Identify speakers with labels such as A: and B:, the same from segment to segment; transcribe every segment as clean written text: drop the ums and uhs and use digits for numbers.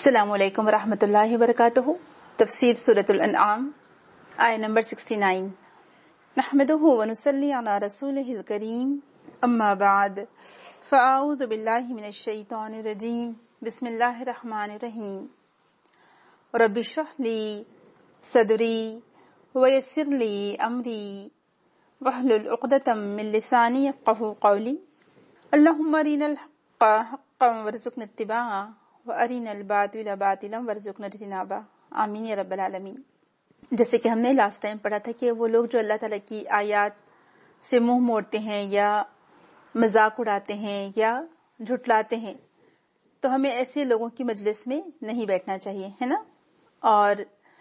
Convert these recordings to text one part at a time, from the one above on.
A: السلام علیکم ورحمۃ اللہ وبرکاتہ۔ تفسیر سورۃ الانعام آیہ نمبر 69۔ نحمده ونصلی علی رسولہ الکریم، اما بعد فاعوذ باللہ من الشیطان الرجیم، بسم اللہ الرحمن الرحیم۔ رب اشرح لی صدری ویسر لی امری واحلل عقدۃ من لسانی یفقہوا قولی۔ اللہم ارنا الحق حقا وارزقنا اتباعہ وَأَرِنَا الْبَاطِلَ بَاطِلًا وَارْزُقْنَا اجْتِنَابَهَا، آمین یا رب العالمین۔ جیسے کہ ہم نے لاسٹ ٹائم پڑھا تھا کہ وہ لوگ جو اللہ تعالیٰ کی آیات سے منہ موڑتے ہیں یا مذاق اڑاتے ہیں یا جھٹلاتے ہیں، تو ہمیں ایسے لوگوں کی مجلس میں نہیں بیٹھنا چاہیے، ہے نا؟ اور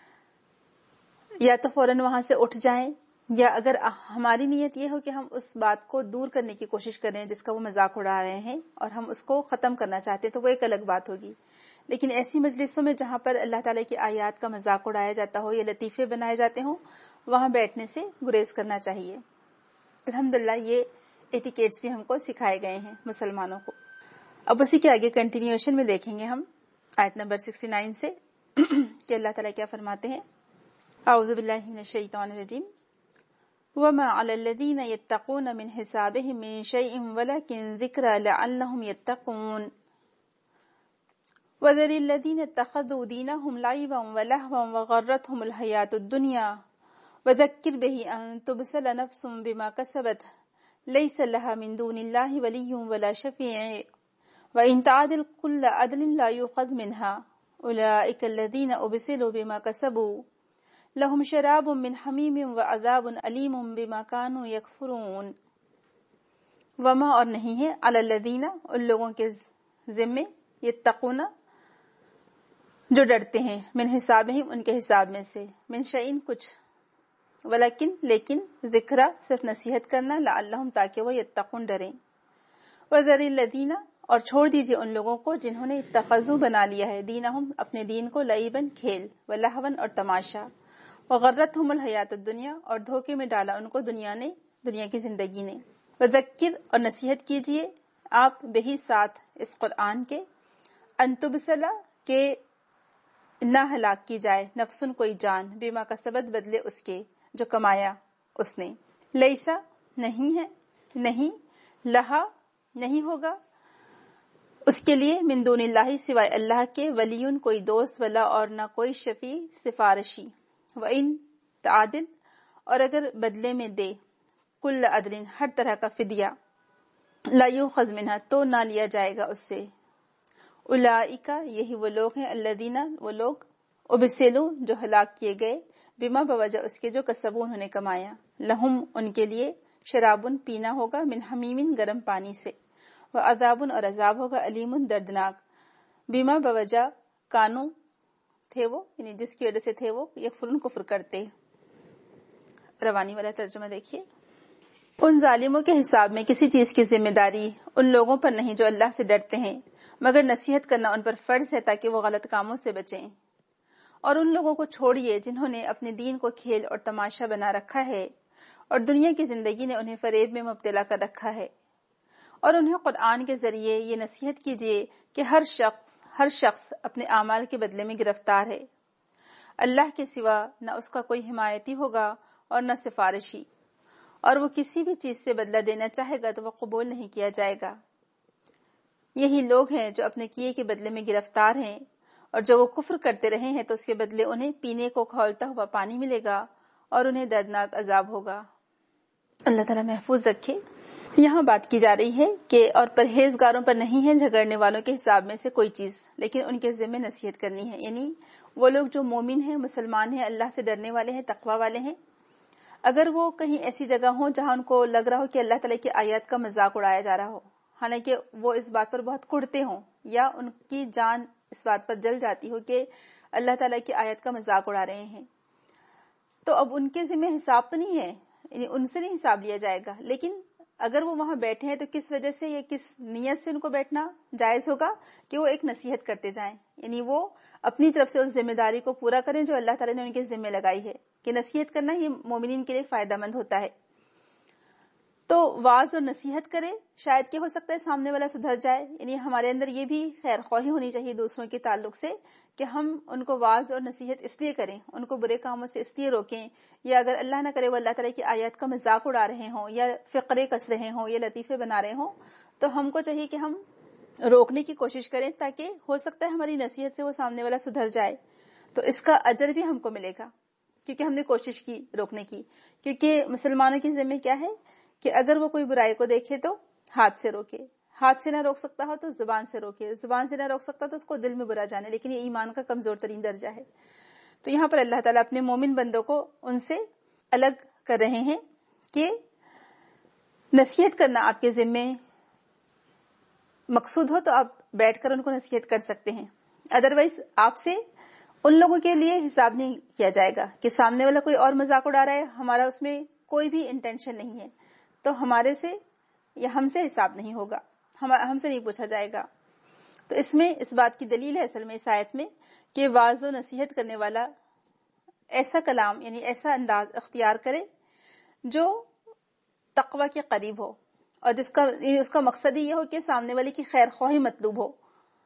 A: یا تو فوراً وہاں سے اٹھ جائیں، یا اگر ہماری نیت یہ ہو کہ ہم اس بات کو دور کرنے کی کوشش کر رہے ہیں جس کا وہ مذاق اڑا رہے ہیں اور ہم اس کو ختم کرنا چاہتے ہیں، تو وہ ایک الگ بات ہوگی۔ لیکن ایسی مجلسوں میں جہاں پر اللہ تعالیٰ کی آیات کا مذاق اڑایا جاتا ہو یا لطیفے بنائے جاتے ہوں، وہاں بیٹھنے سے گریز کرنا چاہیے۔ الحمدللہ یہ ایٹیکیٹس بھی ہم کو سکھائے گئے ہیں مسلمانوں کو۔ اب اسی کے آگے کنٹینیوشن میں دیکھیں گے ہم آیت نمبر 69 سے کہ اللہ تعالیٰ کیا فرماتے ہیں۔ اعوذ باللہ من الشیطان الرجیم۔ وَمَا عَلَى الَّذِينَ يَتَّقُونَ مِنْ حِسَابِهِمْ مِنْ شَيْءٍ وَلَكِنْ ذِكْرَى لَعَلَّهُمْ يَتَّقُونَ وَذَرِ الَّذِينَ اتَّخَذُوا دِينَهُمْ لَعِبًا وَلَهْوًا وَغَرَّتْهُمُ الْحَيَاةُ الدُّنْيَا وَذَكِّرْ بِهِ أَن تُبْسَلَ نَفْسٌ بِمَا كَسَبَتْ لَيْسَ لَهَا مِن دُونِ اللَّهِ وَلِيٌّ وَلَا شَفِيعٌ وَإِن تَعْدِلْ كُلَّ عَدْلٍ لَا يُؤْخَذْ مِنْهَا أُولَئِكَ الَّذِينَ أُبْسِلُوا بِمَا كَسَبُوا لهم شراب من حمیم وعذاب علیم بما كانوا یکفرون۔ وما اور نہیں ہے علی الذین ان لوگوں کے ذمے یتقون جو ڈرتے ہیں من حسابہم ان کے حساب میں سے من شیئن کچھ ولیکن لیکن ذکرہ صرف نصیحت کرنا لعلہم تاکہ وہ یتقون ڈریں۔ وذر الذین اور چھوڑ دیجئے ان لوگوں کو جنہوں نے اتخذوا بنا لیا ہے دینہم اپنے دین کو لعباً کھیل ولہواً اور تماشا وغرتہم الحیات الدنیا اور دھوکے میں ڈالا ان کو دنیا کی زندگی نے۔ وذکر اور نصیحت کیجئے آپ بہی ساتھ اس قرآن کے ان تبصلا کہ نہ ہلاک کی جائے نفسن کوئی جان بما کسبت بدلے اس کے جو کمایا اس نے۔ لیسا نہیں ہے نہیں لہا نہیں ہوگا اس کے لیے من دون اللہ سوائے اللہ کے ولیون کوئی دوست ولا اور نہ کوئی شفیع سفارشی۔ وَإِن تعدل اور اگر بدلے میں دے کل عدل ہر طرح کا فدیہ لا یؤخذ منہا تو نہ لیا جائے گا اس سے۔ اولئک یہی وہ لوگ ہیں الذین وہ لوگ ابسلوا جو ہلاک کیے گئے بما بوجہ اس کے جو کسبوا انہوں نے کمایا لہم ان کے لیے شرابن پینا ہوگا من حمیم گرم پانی سے وعذاب اور عذاب ہوگا علیم دردناک بما بوجہ کانو تھے وہ یعنی جس کی وجہ سے تھے وہ یکفرون کفر کرتے۔ روانی والا ترجمہ دیکھیے۔ ان ظالموں کے حساب میں کسی چیز کی ذمہ داری ان لوگوں پر نہیں جو اللہ سے ڈرتے ہیں، مگر نصیحت کرنا ان پر فرض ہے تاکہ وہ غلط کاموں سے بچیں۔ اور ان لوگوں کو چھوڑیے جنہوں نے اپنے دین کو کھیل اور تماشا بنا رکھا ہے اور دنیا کی زندگی نے انہیں فریب میں مبتلا کر رکھا ہے۔ اور انہیں قرآن کے ذریعے یہ نصیحت کیجیے کہ ہر شخص اپنے اعمال کے بدلے میں گرفتار ہے، اللہ کے سوا نہ اس کا کوئی حمایتی ہوگا اور نہ سفارشی، اور وہ کسی بھی چیز سے بدلہ دینا چاہے گا تو وہ قبول نہیں کیا جائے گا۔ یہی لوگ ہیں جو اپنے کیے کے بدلے میں گرفتار ہیں، اور جو وہ کفر کرتے رہے ہیں تو اس کے بدلے انہیں پینے کو کھولتا ہوا پانی ملے گا اور انہیں دردناک عذاب ہوگا۔ اللہ تعالیٰ محفوظ رکھے۔ یہاں بات کی جا رہی ہے کہ اور پرہیزگاروں پر نہیں ہے جھگڑنے والوں کے حساب میں سے کوئی چیز، لیکن ان کے ذمہ نصیحت کرنی ہے، یعنی وہ لوگ جو مومن ہیں، مسلمان ہیں، اللہ سے ڈرنے والے ہیں، تقوی والے ہیں، اگر وہ کہیں ایسی جگہ ہوں جہاں ان کو لگ رہا ہو کہ اللہ تعالیٰ کی آیات کا مذاق اڑایا جا رہا ہو، حالانکہ وہ اس بات پر بہت کڑتے ہوں یا ان کی جان اس بات پر جل جاتی ہو کہ اللہ تعالیٰ کی آیات کا مذاق اڑا رہے ہیں، تو اب ان کے ذمہ حساب تو نہیں ہے، یعنی ان سے نہیں حساب لیا جائے گا، لیکن اگر وہ وہاں بیٹھے ہیں تو کس وجہ سے یا کس نیت سے ان کو بیٹھنا جائز ہوگا کہ وہ ایک نصیحت کرتے جائیں، یعنی وہ اپنی طرف سے اس ذمہ داری کو پورا کریں جو اللہ تعالیٰ نے ان کے ذمہ لگائی ہے کہ نصیحت کرنا یہ مومنین کے لیے فائدہ مند ہوتا ہے۔ تو واعظ اور نصیحت کرے، شاید کہ ہو سکتا ہے سامنے والا سدھر جائے. یعنی ہمارے اندر یہ بھی خیر خواہی ہونی چاہیے دوسروں کے تعلق سے کہ ہم ان کو واعظ اور نصیحت اس لیے کریں، ان کو برے کاموں سے اس لیے روکیں، یا اگر اللہ نہ کرے وہ اللہ تعالیٰ کی آیات کا مذاق اڑا رہے ہوں یا فقرے کس رہے ہوں یا لطیفے بنا رہے ہوں، تو ہم کو چاہیے کہ ہم روکنے کی کوشش کریں، تاکہ ہو سکتا ہے ہماری نصیحت سے وہ سامنے والا سدھر جائے. تو اس کا اجر بھی ہم کو ملے گا کیونکہ ہم نے کوشش کی روکنے کی. کیونکہ مسلمانوں کی ذمہ کیا ہے کہ اگر وہ کوئی برائی کو دیکھے تو ہاتھ سے روکے، ہاتھ سے نہ روک سکتا ہو تو زبان سے روکے، زبان سے نہ روک سکتا تو اس کو دل میں برا جانے، لیکن یہ ایمان کا کمزور ترین درجہ ہے. تو یہاں پر اللہ تعالیٰ اپنے مومن بندوں کو ان سے الگ کر رہے ہیں کہ نصیحت کرنا آپ کے ذمے مقصود ہو تو آپ بیٹھ کر ان کو نصیحت کر سکتے ہیں، ادروائز آپ سے ان لوگوں کے لیے حساب نہیں کیا جائے گا کہ سامنے والا کوئی اور مذاق اڑا رہا ہے، ہمارا اس میں کوئی بھی انٹینشن نہیں ہے، تو ہمارے سے یا ہم سے حساب نہیں ہوگا، ہم سے نہیں پوچھا جائے گا. تو اس میں اس بات کی دلیل ہے اصل میں اس آیت میں کہ واعظ و نصیحت کرنے والا ایسا کلام یعنی ایسا انداز اختیار کرے جو تقوی کے قریب ہو، اور اس کا مقصد یہ ہو کہ سامنے والے کی خیر خواہی مطلوب ہو،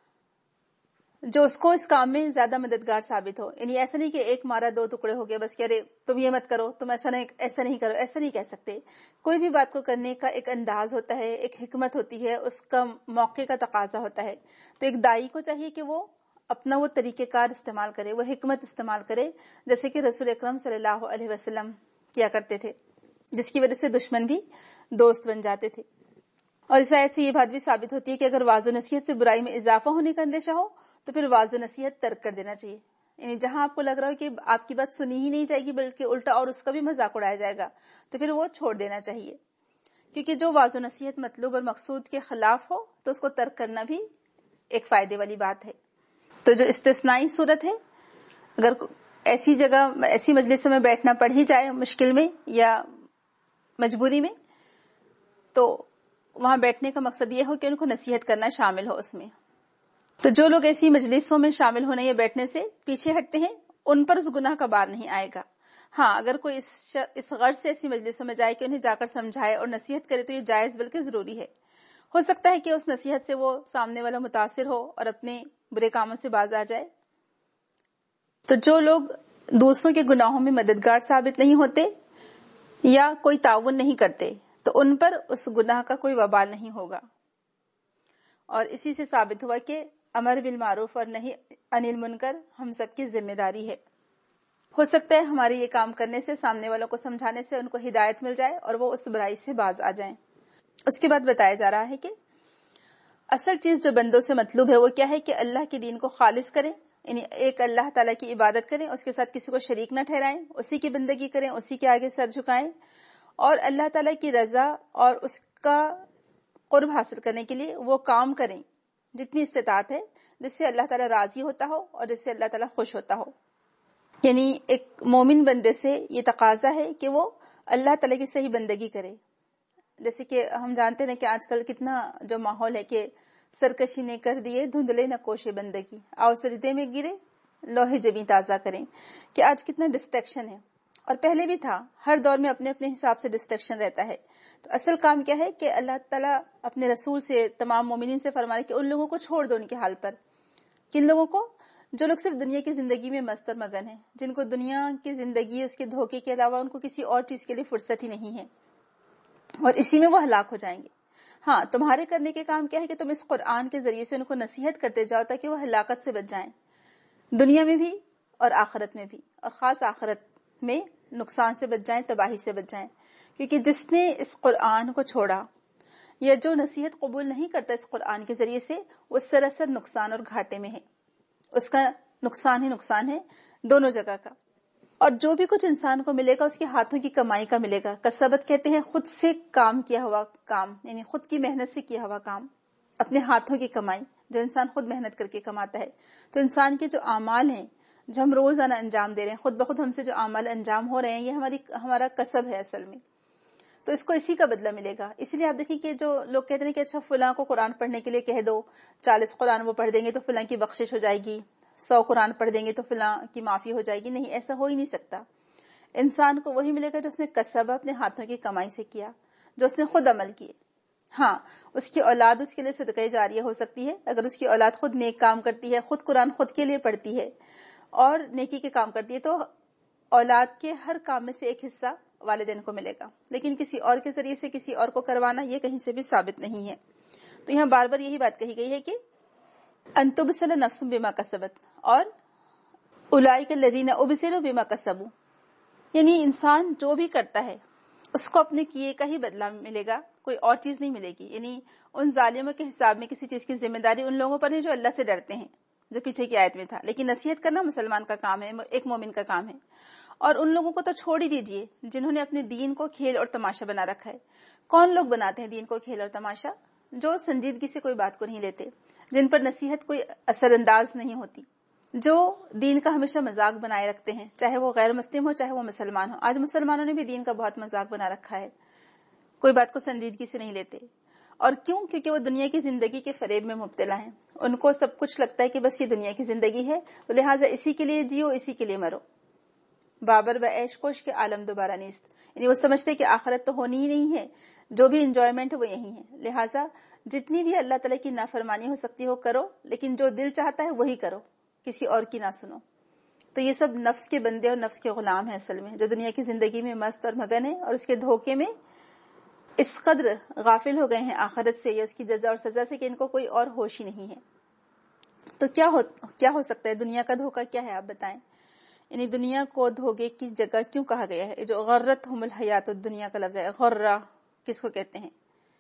A: جو اس کو اس کام میں زیادہ مددگار ثابت ہو. یعنی ایسا نہیں کہ ایک مارا دو ٹکڑے ہو گئے بس کہ ارے تم یہ مت کرو، تم ایسا نہیں کرو، ایسا نہیں کہہ سکتے. کوئی بھی بات کو کرنے کا ایک انداز ہوتا ہے، ایک حکمت ہوتی ہے، اس کا موقع کا تقاضا ہوتا ہے. تو ایک داعی کو چاہیے کہ وہ اپنا وہ طریقہ کار استعمال کرے، وہ حکمت استعمال کرے، جیسے کہ رسول اکرم صلی اللہ علیہ وسلم کیا کرتے تھے، جس کی وجہ سے دشمن بھی دوست بن جاتے تھے. اور اس آیت سے یہ بات بھی ثابت ہوتی ہے کہ اگر واعظ و نصیحت سے برائی میں اضافہ ہونے کا اندیشہ ہو تو پھر واعظ و نصیحت ترک کر دینا چاہیے. یعنی جہاں آپ کو لگ رہا ہو کہ آپ کی بات سنی ہی نہیں جائے گی بلکہ الٹا اور اس کا بھی مذاق اڑایا جائے گا، تو پھر وہ چھوڑ دینا چاہیے. کیونکہ جو واعظ و نصیحت مطلوب اور مقصود کے خلاف ہو تو اس کو ترک کرنا بھی ایک فائدے والی بات ہے. تو جو استثنائی صورت ہے، اگر ایسی جگہ ایسی مجلسوں میں بیٹھنا پڑ ہی جائے مشکل میں یا مجبوری میں، تو وہاں بیٹھنے کا مقصد یہ ہو کہ ان کو نصیحت کرنا شامل ہو اس میں. تو جو لوگ ایسی مجلسوں میں شامل ہونے یا بیٹھنے سے پیچھے ہٹتے ہیں ان پر اس گناہ کا بار نہیں آئے گا. ہاں اگر کوئی اس غرض سے ایسی مجلسوں میں جائے کہ انہیں جا کر سمجھائے اور نصیحت کرے تو یہ جائز بلکہ ضروری ہے. ہو سکتا ہے کہ اس نصیحت سے وہ سامنے والا متاثر ہو اور اپنے برے کاموں سے باز آ جائے. تو جو لوگ دوسروں کے گناہوں میں مددگار ثابت نہیں ہوتے یا کوئی تعاون نہیں کرتے تو ان پر اس گناہ کا کوئی وبال نہیں ہوگا. اور اسی سے ثابت ہوا کہ امر بالمعروف اور نہی عن المنکر ہم سب کی ذمہ داری ہے. ہو سکتا ہے ہمارے یہ کام کرنے سے سامنے والوں کو سمجھانے سے ان کو ہدایت مل جائے اور وہ اس برائی سے باز آ جائیں. اس کے بعد بتایا جا رہا ہے کہ اصل چیز جو بندوں سے مطلوب ہے وہ کیا ہے کہ اللہ کے دین کو خالص کریں، یعنی ایک اللہ تعالیٰ کی عبادت کریں، اس کے ساتھ کسی کو شریک نہ ٹھہرائیں، اسی کی بندگی کریں، اسی کے آگے سر جھکائیں، اور اللہ تعالیٰ کی رضا اور اس کا قرب حاصل کرنے کے لیے وہ کام کریں جتنی استطاعت ہے جس سے اللہ تعالیٰ راضی ہوتا ہو اور جس سے اللہ تعالیٰ خوش ہوتا ہو. یعنی ایک مومن بندے سے یہ تقاضا ہے کہ وہ اللہ تعالیٰ کی صحیح بندگی کرے. جیسے کہ ہم جانتے ہیں کہ آج کل کتنا جو ماحول ہے کہ سرکشی نے کر دیے دھندلے نقوش بندگی، آؤ سجدے میں گرے لوہے جبیں تازہ کریں، کہ آج کتنا ڈسٹریکشن ہے. اور پہلے بھی تھا، ہر دور میں اپنے اپنے حساب سے ڈسٹریکشن رہتا ہے. تو اصل کام کیا ہے کہ اللہ تعالیٰ اپنے رسول سے تمام مومنین سے فرمائے کہ ان لوگوں کو چھوڑ دو ان کے حال پر. کن لوگوں کو؟ جو لوگ صرف دنیا کی زندگی میں مست اور مگن ہیں، جن کو دنیا کی زندگی اس کے دھوکے کے علاوہ ان کو کسی اور چیز کے لیے فرصت ہی نہیں ہے، اور اسی میں وہ ہلاک ہو جائیں گے. ہاں تمہارے کرنے کے کام کیا ہے کہ تم اس قرآن کے ذریعے سے ان کو نصیحت کرتے جاؤ تاکہ وہ ہلاکت سے بچ جائیں، دنیا میں بھی اور آخرت میں بھی، اور خاص آخرت میں نقصان سے بچ جائیں، تباہی سے بچ جائیں. کیونکہ جس نے اس قرآن کو چھوڑا یا جو نصیحت قبول نہیں کرتا اس قرآن کے ذریعے سے، وہ سراسر نقصان اور گھاٹے میں ہے. اس کا نقصان ہی نقصان ہے دونوں جگہ کا. اور جو بھی کچھ انسان کو ملے گا اس کے ہاتھوں کی کمائی کا ملے گا. کسبت کہتے ہیں خود سے کام کیا ہوا کام، یعنی خود کی محنت سے کیا ہوا کام، اپنے ہاتھوں کی کمائی جو انسان خود محنت کر کے کماتا ہے. تو انسان کے جو اعمال ہیں جو ہم روزانہ انجام دے رہے ہیں، خود بخود ہم سے جو اعمال انجام ہو رہے ہیں، یہ ہمارا کسب ہے اصل میں. تو اس کو اسی کا بدلہ ملے گا. اسی لیے آپ دیکھیں کہ جو لوگ کہتے ہیں کہ اچھا فلاں کو قرآن پڑھنے کے لیے کہہ دو، 40 قرآن وہ پڑھ دیں گے تو فلاں کی بخشش ہو جائے گی، 100 قرآن پڑھ دیں گے تو فلاں کی معافی ہو جائے گی. نہیں، ایسا ہو ہی نہیں سکتا. انسان کو وہی ملے گا جو اس نے کسب اپنے ہاتھوں کی کمائی سے کیا. جو اس نے خود عمل کیے. ہاں اس کی اولاد اس کے لیے صدقہ جاریہ ہو سکتی ہے اگر اس کی اولاد خود نیک کام کرتی ہے, خود قرآن خود کے لیے پڑھتی ہے اور نیکی کے کام کرتی ہے, تو اولاد کے ہر کام میں سے ایک حصہ والدین کو ملے گا. لیکن کسی اور کے ذریعے سے کسی اور کو کروانا یہ کہیں سے بھی ثابت نہیں ہے. تو یہاں بار بار یہی بات کہی گئی ہے کہ ان تبصر نفس بما کسبت اور اولئک الذین ابصروا بما کسبوا, یعنی انسان جو بھی کرتا ہے اس کو اپنے کیے کا ہی بدلہ ملے گا, کوئی اور چیز نہیں ملے گی. یعنی ان ظالموں کے حساب میں کسی چیز کی ذمہ داری ان لوگوں پر ہے جو اللہ سے ڈرتے ہیں, جو پیچھے کی آیت میں تھا. لیکن نصیحت کرنا مسلمان کا کام ہے, ایک مومن کا کام ہے. اور ان لوگوں کو تو چھوڑ ہی دیجئے جنہوں نے اپنے دین کو کھیل اور تماشا بنا رکھا ہے. کون لوگ بناتے ہیں دین کو کھیل اور تماشا؟ جو سنجیدگی سے کوئی بات کو نہیں لیتے, جن پر نصیحت کوئی اثر انداز نہیں ہوتی, جو دین کا ہمیشہ مذاق بنائے رکھتے ہیں, چاہے وہ غیر مسلم ہو چاہے وہ مسلمان ہو. آج مسلمانوں نے بھی دین کا بہت مذاق بنا رکھا ہے, کوئی بات کو سنجیدگی سے نہیں لیتے. اور کیوں؟ کیونکہ وہ دنیا کی زندگی کے فریب میں مبتلا ہیں. ان کو سب کچھ لگتا ہے کہ بس یہ دنیا کی زندگی ہے, تو لہٰذا اسی کے لیے جیو, اسی کے لیے مرو. بابر و عیش کوش کے عالم دوبارہ نیست, یعنی وہ سمجھتے کہ آخرت تو ہونی ہی نہیں ہے, جو بھی انجوائمنٹ ہے وہ یہی ہے. لہٰذا جتنی بھی اللہ تعالیٰ کی نافرمانی ہو سکتی ہو کرو, لیکن جو دل چاہتا ہے وہی کرو, کسی اور کی نہ سنو. تو یہ سب نفس کے بندے اور نفس کے غلام ہیں اصل میں, جو دنیا کی زندگی میں مست اور مگن ہے اور اس کے دھوکے میں اس قدر غافل ہو گئے ہیں آخرت سے یا اس کی جزا اور سزا سے کہ ان کو کوئی اور ہوش ہی نہیں ہے. تو کیا ہو سکتا ہے؟ دنیا کا دھوکہ کیا ہے آپ بتائیں. یعنی دنیا کو دھوکے کی جگہ کیوں کہا گیا ہے؟ جو غرتہم الحیات الدنیا کا لفظ ہے, غرہ کس کو کہتے ہیں؟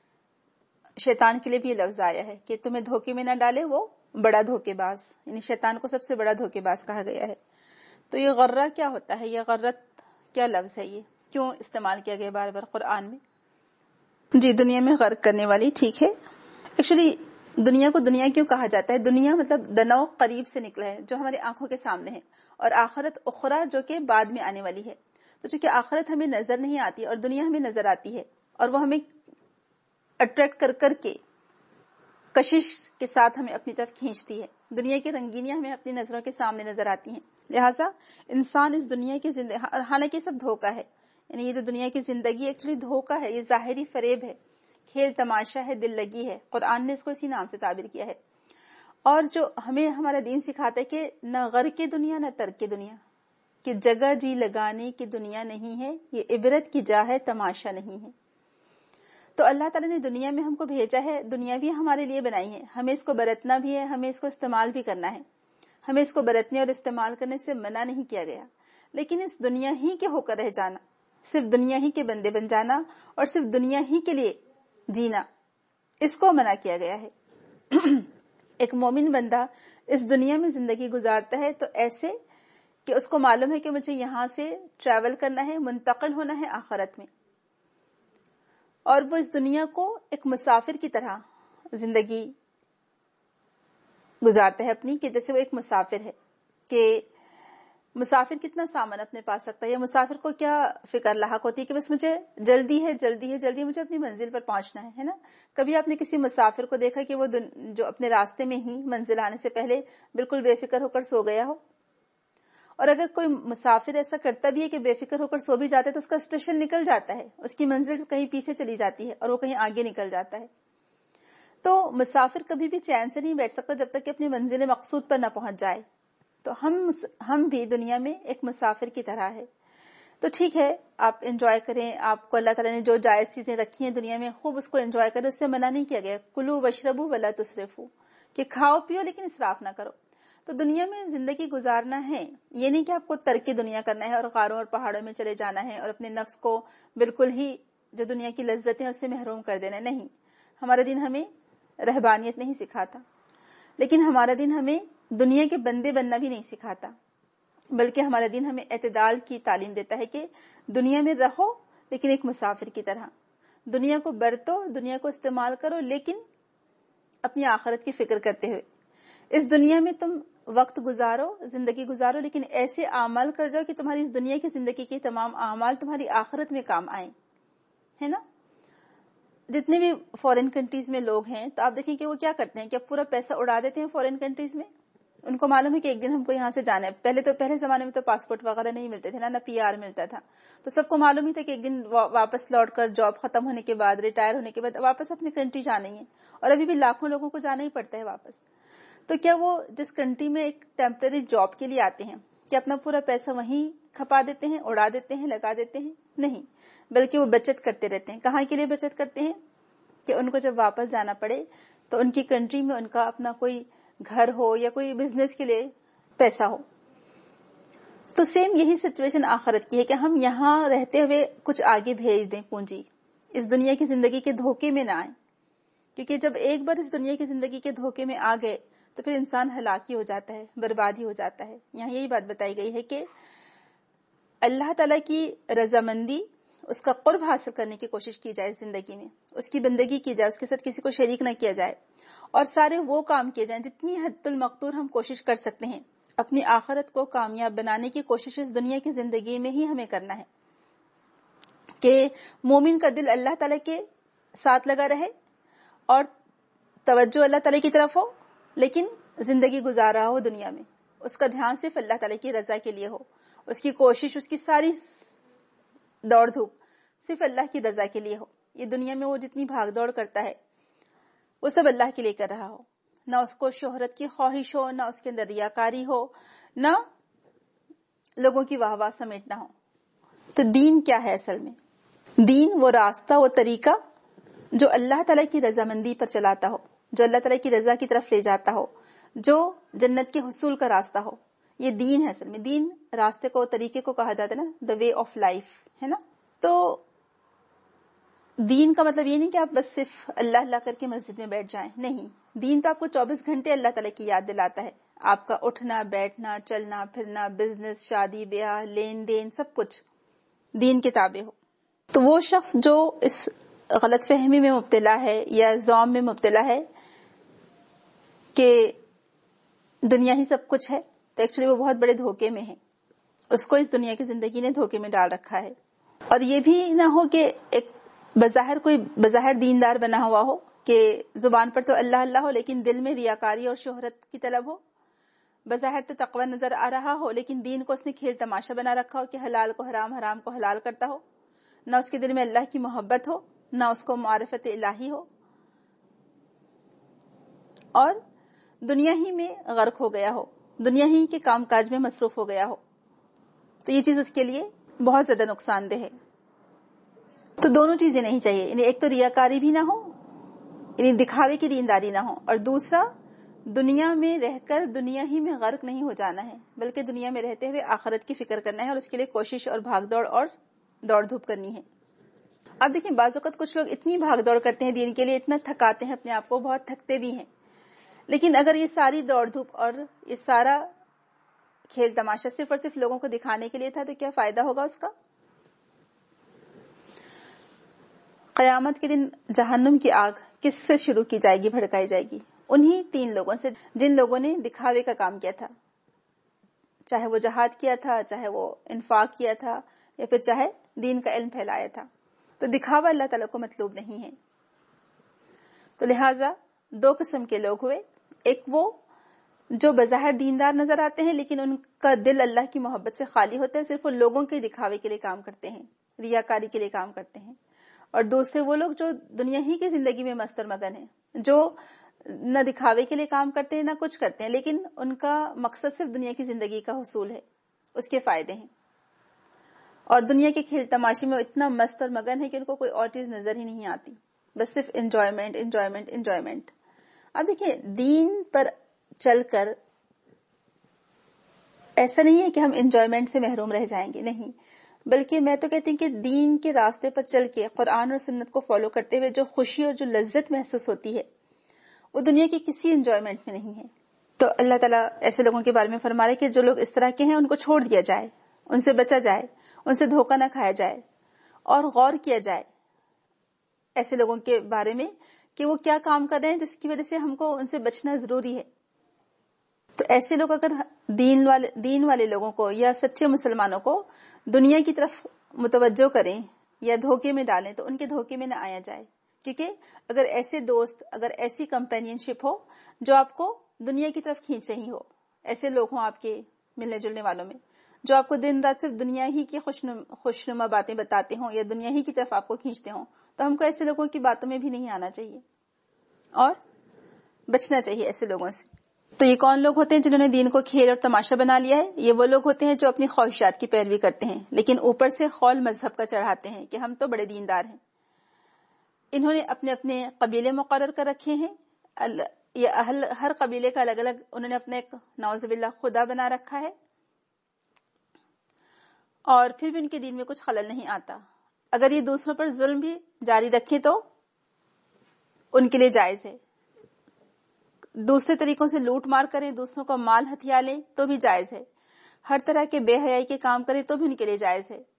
A: شیطان کے لیے بھی یہ لفظ آیا ہے کہ تمہیں دھوکے میں نہ ڈالے وہ بڑا دھوکے باز, یعنی شیطان کو سب سے بڑا دھوکے باز کہا گیا ہے. تو یہ غرہ کیا ہوتا ہے؟ یہ غرت کیا لفظ ہے؟ یہ کیوں استعمال کیا گیا بار بار قرآن میں؟ جی, دنیا میں غرق کرنے والی, ٹھیک ہے. ایکچولی دنیا کو دنیا کیوں کہا جاتا ہے؟ دنیا مطلب دنو قریب سے نکلا ہے, جو ہماری آنکھوں کے سامنے ہے, اور آخرت اخرى جو کہ بعد میں آنے والی ہے. تو چونکہ آخرت ہمیں نظر نہیں آتی اور دنیا ہمیں نظر آتی ہے, اور وہ ہمیں اٹریکٹ کر کے کشش کے ساتھ ہمیں اپنی طرف کھینچتی ہے. دنیا کی رنگینیاں ہمیں اپنی نظروں کے سامنے نظر آتی ہیں. لہٰذا انسان اس دنیا کی زندگی, حالانکہ سب دھوکا ہے, یعنی یہ جو دنیا کی زندگی ایکچولی دھوکا ہے, یہ ظاہری فریب ہے, کھیل تماشا ہے, دل لگی ہے. قرآن نے اس کو اسی نام سے تعبیر کیا ہے. اور جو ہمیں ہمارا دین سکھاتا ہے کہ نہ غر کی دنیا نہ ترک کی دنیا, کہ جگہ جی لگانے کی دنیا نہیں ہے, یہ عبرت کی جا ہے, تماشا نہیں ہے. تو اللہ تعالیٰ نے دنیا میں ہم کو بھیجا ہے, دنیا بھی ہمارے لیے بنائی ہے, ہمیں اس کو برتنا بھی ہے, ہمیں اس کو استعمال بھی کرنا ہے. ہمیں اس کو برتنے اور استعمال کرنے سے منع نہیں کیا گیا, لیکن اس دنیا ہی کے ہو کر رہ جانا, صرف دنیا ہی کے بندے بن جانا اور صرف دنیا ہی کے لیے جینا, اس کو منع کیا گیا ہے. ایک مومن بندہ اس دنیا میں زندگی گزارتا ہے تو ایسے کہ اس کو معلوم ہے کہ مجھے یہاں سے ٹریول کرنا ہے, منتقل ہونا ہے آخرت میں, اور وہ اس دنیا کو ایک مسافر کی طرح زندگی گزارتا ہے اپنی, کہ جیسے وہ ایک مسافر ہے. کہ مسافر کتنا سامان اپنے پاس رکھتا ہے, یا مسافر کو کیا فکر لاحق ہوتی ہے کہ بس مجھے جلدی ہے مجھے اپنی منزل پر پہنچنا ہے نا. کبھی آپ نے کسی مسافر کو دیکھا کہ وہ جو اپنے راستے میں ہی منزل آنے سے پہلے بالکل بے فکر ہو کر سو گیا ہو؟ اور اگر کوئی مسافر ایسا کرتا بھی ہے کہ بے فکر ہو کر سو بھی جاتا ہے تو اس کا اسٹیشن نکل جاتا ہے, اس کی منزل کہیں پیچھے چلی جاتی ہے اور وہ کہیں آگے نکل جاتا ہے. تو مسافر کبھی بھی چین سے نہیں بیٹھ سکتا جب تک کہ اپنی منزل مقصود پر نہ پہنچ جائے. تو ہم بھی دنیا میں ایک مسافر کی طرح ہے. تو ٹھیک ہے, آپ انجوائے کریں, آپ کو اللہ تعالیٰ نے جو جائز چیزیں رکھی ہیں دنیا میں خوب اس کو انجوائے کریں, اس سے منع نہیں کیا گیا. کلو وشربو ولا تسرفو, کہ کھاؤ پیو لیکن اسراف نہ کرو. تو دنیا میں زندگی گزارنا ہے, یہ نہیں کہ آپ کو ترک دنیا کرنا ہے اور غاروں اور پہاڑوں میں چلے جانا ہے اور اپنے نفس کو بالکل ہی جو دنیا کی لذتیں اس سے محروم کر دینا. نہیں, ہمارا دین ہمیں رہبانیت نہیں سکھاتا, لیکن ہمارا دین ہمیں دنیا کے بندے بننا بھی نہیں سکھاتا, بلکہ ہمارا دین ہمیں اعتدال کی تعلیم دیتا ہے کہ دنیا میں رہو لیکن ایک مسافر کی طرح. دنیا کو برتو, دنیا کو استعمال کرو, لیکن اپنی آخرت کی فکر کرتے ہوئے. اس دنیا میں تم وقت گزارو, زندگی گزارو, لیکن ایسے اعمال کر جاؤ کہ تمہاری اس دنیا کی زندگی کے تمام اعمال تمہاری آخرت میں کام آئیں, ہے نا. جتنے بھی فورن کنٹریز میں لوگ ہیں تو آپ دیکھیں کہ وہ کیا کرتے ہیں کہ پورا پیسہ اڑا دیتے ہیں فورن کنٹریز میں, ان کو معلوم ہے کہ ایک دن ہم کو یہاں سے جانا ہے. پہلے زمانے میں تو پاسپورٹ وغیرہ نہیں ملتے تھے نہ PR ملتا تھا, تو سب کو معلوم ہی تھا کہ ایک دن واپس لوٹ کر جاب ختم ہونے کے بعد, ریٹائر ہونے کے بعد واپس اپنی کنٹری جانا ہی ہے, اور ابھی بھی لاکھوں لوگوں کو جانا ہی پڑتا ہے واپس. تو کیا وہ جس کنٹری میں ایک ٹیمپرری جاب کے لیے آتے ہیں کہ اپنا پورا پیسہ وہیں کھپا دیتے ہیں, اڑا دیتے ہیں, لگا دیتے ہیں؟ نہیں, بلکہ وہ بچت کرتے رہتے ہیں. کہاں کے لیے بچت کرتے ہیں؟ کہ ان کو جب واپس جانا پڑے تو ان کی کنٹری میں ان کا اپنا کوئی گھر ہو یا کوئی بزنس کے لیے پیسہ ہو. تو سیم یہی سچویشن آخرت کی ہے کہ ہم یہاں رہتے ہوئے کچھ آگے بھیج دیں پونجی, اس دنیا کی زندگی کے دھوکے میں نہ آئیں, کیونکہ جب ایک بار اس دنیا کی زندگی کے دھوکے میں آ گئے تو پھر انسان ہلاکی ہو جاتا ہے, بربادی ہو جاتا ہے. یہاں یہی بات بتائی گئی ہے کہ اللہ تعالیٰ کی رضامندی, اس کا قرب حاصل کرنے کی کوشش کی جائے زندگی میں, اس کی بندگی کی جائے, اس کے ساتھ کسی کو شریک نہ کیا جائے, اور سارے وہ کام کیے جائیں جتنی حد المقدور ہم کوشش کر سکتے ہیں. اپنی آخرت کو کامیاب بنانے کی کوشش اس دنیا کی زندگی میں ہی ہمیں کرنا ہے کہ مومن کا دل اللہ تعالیٰ کے ساتھ لگا رہے اور توجہ اللہ تعالیٰ کی طرف ہو, لیکن زندگی گزار رہا ہو دنیا میں, اس کا دھیان صرف اللہ تعالیٰ کی رضا کے لیے ہو, اس کی کوشش, اس کی ساری دوڑ دھوپ صرف اللہ کی رضا کے لیے ہو. یہ دنیا میں وہ جتنی بھاگ دوڑ کرتا ہے وہ سب اللہ کے لیے کر رہا ہو, نہ اس کو شہرت کی خواہش ہو, نہ اس کے اندر ریاکاری ہو, نہ لوگوں کی واہ واہ سمیٹنا ہو. تو دین کیا ہے اصل میں؟ دین وہ راستہ, وہ طریقہ جو اللہ تعالیٰ کی رضامندی پر چلاتا ہو, جو اللہ تعالیٰ کی رضا کی طرف لے جاتا ہو, جو جنت کے حصول کا راستہ ہو. یہ دین ہے اصل میں. دین راستے کو, طریقے کو کہا جاتا ہے نا, دا وے آف لائف ہے نا. تو دین کا مطلب یہ نہیں کہ آپ بس صرف اللہ اللہ کر کے مسجد میں بیٹھ جائیں, نہیں. دین تو آپ کو 24 گھنٹے اللہ تعالیٰ کی یاد دلاتا ہے. آپ کا اٹھنا, بیٹھنا, چلنا پھرنا, بزنس, شادی بیاہ, لین دین, سب کچھ دین کے تابع ہو. تو وہ شخص جو اس غلط فہمی میں مبتلا ہے یا زوم میں مبتلا ہے کہ دنیا ہی سب کچھ ہے, تو ایکچولی وہ بہت بڑے دھوکے میں ہے. اس کو اس دنیا کی زندگی نے دھوکے میں ڈال رکھا ہے. اور یہ بھی نہ ہو کہ ایک بظاہر دیندار بنا ہوا ہو کہ زبان پر تو اللہ اللہ ہو لیکن دل میں ریاکاری اور شہرت کی طلب ہو. بظاہر تو تقوی نظر آ رہا ہو لیکن دین کو اس نے کھیل تماشا بنا رکھا ہو کہ حلال کو حرام, حرام کو حلال کرتا ہو. نہ اس کے دل میں اللہ کی محبت ہو, نہ اس کو معرفت الہی ہو, اور دنیا ہی میں غرق ہو گیا ہو, دنیا ہی کے کام کاج میں مصروف ہو گیا ہو. تو یہ چیز اس کے لیے بہت زیادہ نقصان دہ ہے. تو دونوں چیزیں نہیں چاہیے, یعنی ایک تو ریاکاری بھی نہ ہو, یعنی دکھاوے کی دینداری نہ ہو, اور دوسرا دنیا میں رہ کر دنیا ہی میں غرق نہیں ہو جانا ہے, بلکہ دنیا میں رہتے ہوئے آخرت کی فکر کرنا ہے اور اس کے لیے کوشش اور بھاگ دوڑ اور دوڑ دھوپ کرنی ہے. اب دیکھیں, بعض اوقات کچھ لوگ اتنی بھاگ دوڑ کرتے ہیں دین کے لیے, اتنا تھکاتے ہیں اپنے آپ کو, بہت تھکتے بھی ہیں, لیکن اگر یہ ساری دوڑ دھوپ اور یہ سارا کھیل تماشا صرف اور صرف لوگوں کو دکھانے کے لیے تھا تو کیا فائدہ ہوگا اس کا؟ قیامت کے دن جہنم کی آگ کس سے شروع کی جائے گی, بھڑکائی جائے گی؟ انہی 3 لوگوں سے جن لوگوں نے دکھاوے کا کام کیا تھا, چاہے وہ جہاد کیا تھا, چاہے وہ انفاق کیا تھا, یا پھر چاہے دین کا علم پھیلایا تھا. تو دکھاوا اللہ تعالیٰ کو مطلوب نہیں ہے. تو لہٰذا 2 قسم کے لوگ ہوئے. ایک وہ جو بظاہر دیندار نظر آتے ہیں لیکن ان کا دل اللہ کی محبت سے خالی ہوتا ہے, صرف وہ لوگوں کے دکھاوے کے لیے کام کرتے ہیں, ریاکاری کے لیے کام کرتے ہیں. اور دوسرے وہ لوگ جو دنیا ہی کی زندگی میں مست اور مگن ہیں, جو نہ دکھاوے کے لیے کام کرتے ہیں نہ کچھ کرتے ہیں, لیکن ان کا مقصد صرف دنیا کی زندگی کا حصول ہے, اس کے فائدے ہیں, اور دنیا کے کھیل تماشے میں اتنا مست اور مگن ہے کہ ان کو کوئی اور چیز نظر ہی نہیں آتی, بس صرف انجوائمنٹ انجوائمنٹ انجوائمنٹ. اب دیکھیں, دین پر چل کر ایسا نہیں ہے کہ ہم انجوائمنٹ سے محروم رہ جائیں گے, نہیں, بلکہ میں تو کہتی ہوں کہ دین کے راستے پر چل کے قرآن اور سنت کو فالو کرتے ہوئے جو خوشی اور جو لذت محسوس ہوتی ہے وہ دنیا کی کسی انجوائمنٹ میں نہیں ہے. تو اللہ تعالیٰ ایسے لوگوں کے بارے میں فرما رہے کہ جو لوگ اس طرح کے ہیں ان کو چھوڑ دیا جائے, ان سے بچا جائے, ان سے دھوکہ نہ کھایا جائے, اور غور کیا جائے ایسے لوگوں کے بارے میں کہ وہ کیا کام کر رہے ہیں جس کی وجہ سے ہم کو ان سے بچنا ضروری ہے. تو ایسے لوگ اگر دین والے لوگوں کو یا سچے مسلمانوں کو دنیا کی طرف متوجہ کریں یا دھوکے میں ڈالیں تو ان کے دھوکے میں نہ آیا جائے, کیونکہ اگر ایسے دوست, اگر ایسی کمپینین شپ ہو جو آپ کو دنیا کی طرف کھینچ رہی ہو, ایسے لوگ ہوں آپ کے ملنے جلنے والوں میں جو آپ کو دن رات صرف دنیا ہی کی خوشنما باتیں بتاتے ہوں یا دنیا ہی کی طرف آپ کو کھینچتے ہوں، تو ہم کو ایسے لوگوں کی باتوں میں بھی نہیں آنا چاہیے اور بچنا چاہیے ایسے لوگوں سے. تو یہ کون لوگ ہوتے ہیں جنہوں نے دین کو کھیل اور تماشا بنا لیا ہے؟ یہ وہ لوگ ہوتے ہیں جو اپنی خواہشات کی پیروی کرتے ہیں لیکن اوپر سے خول مذہب کا چڑھاتے ہیں کہ ہم تو بڑے دیندار ہیں. انہوں نے اپنے اپنے قبیلے مقرر کر رکھے ہیں، یہ ہر قبیلے کا الگ الگ انہوں نے اپنا ایک نعوذ باللہ خدا بنا رکھا ہے، اور پھر بھی ان کے دین میں کچھ خلل نہیں آتا. اگر یہ دوسروں پر ظلم بھی جاری رکھیں تو ان کے لیے جائز ہے، دوسرے طریقوں سے لوٹ مار کریں، دوسروں کا مال ہتھیا لیں تو بھی جائز ہے، ہر طرح کے بے حیائی کے کام کریں تو بھی ان کے لیے جائز ہے.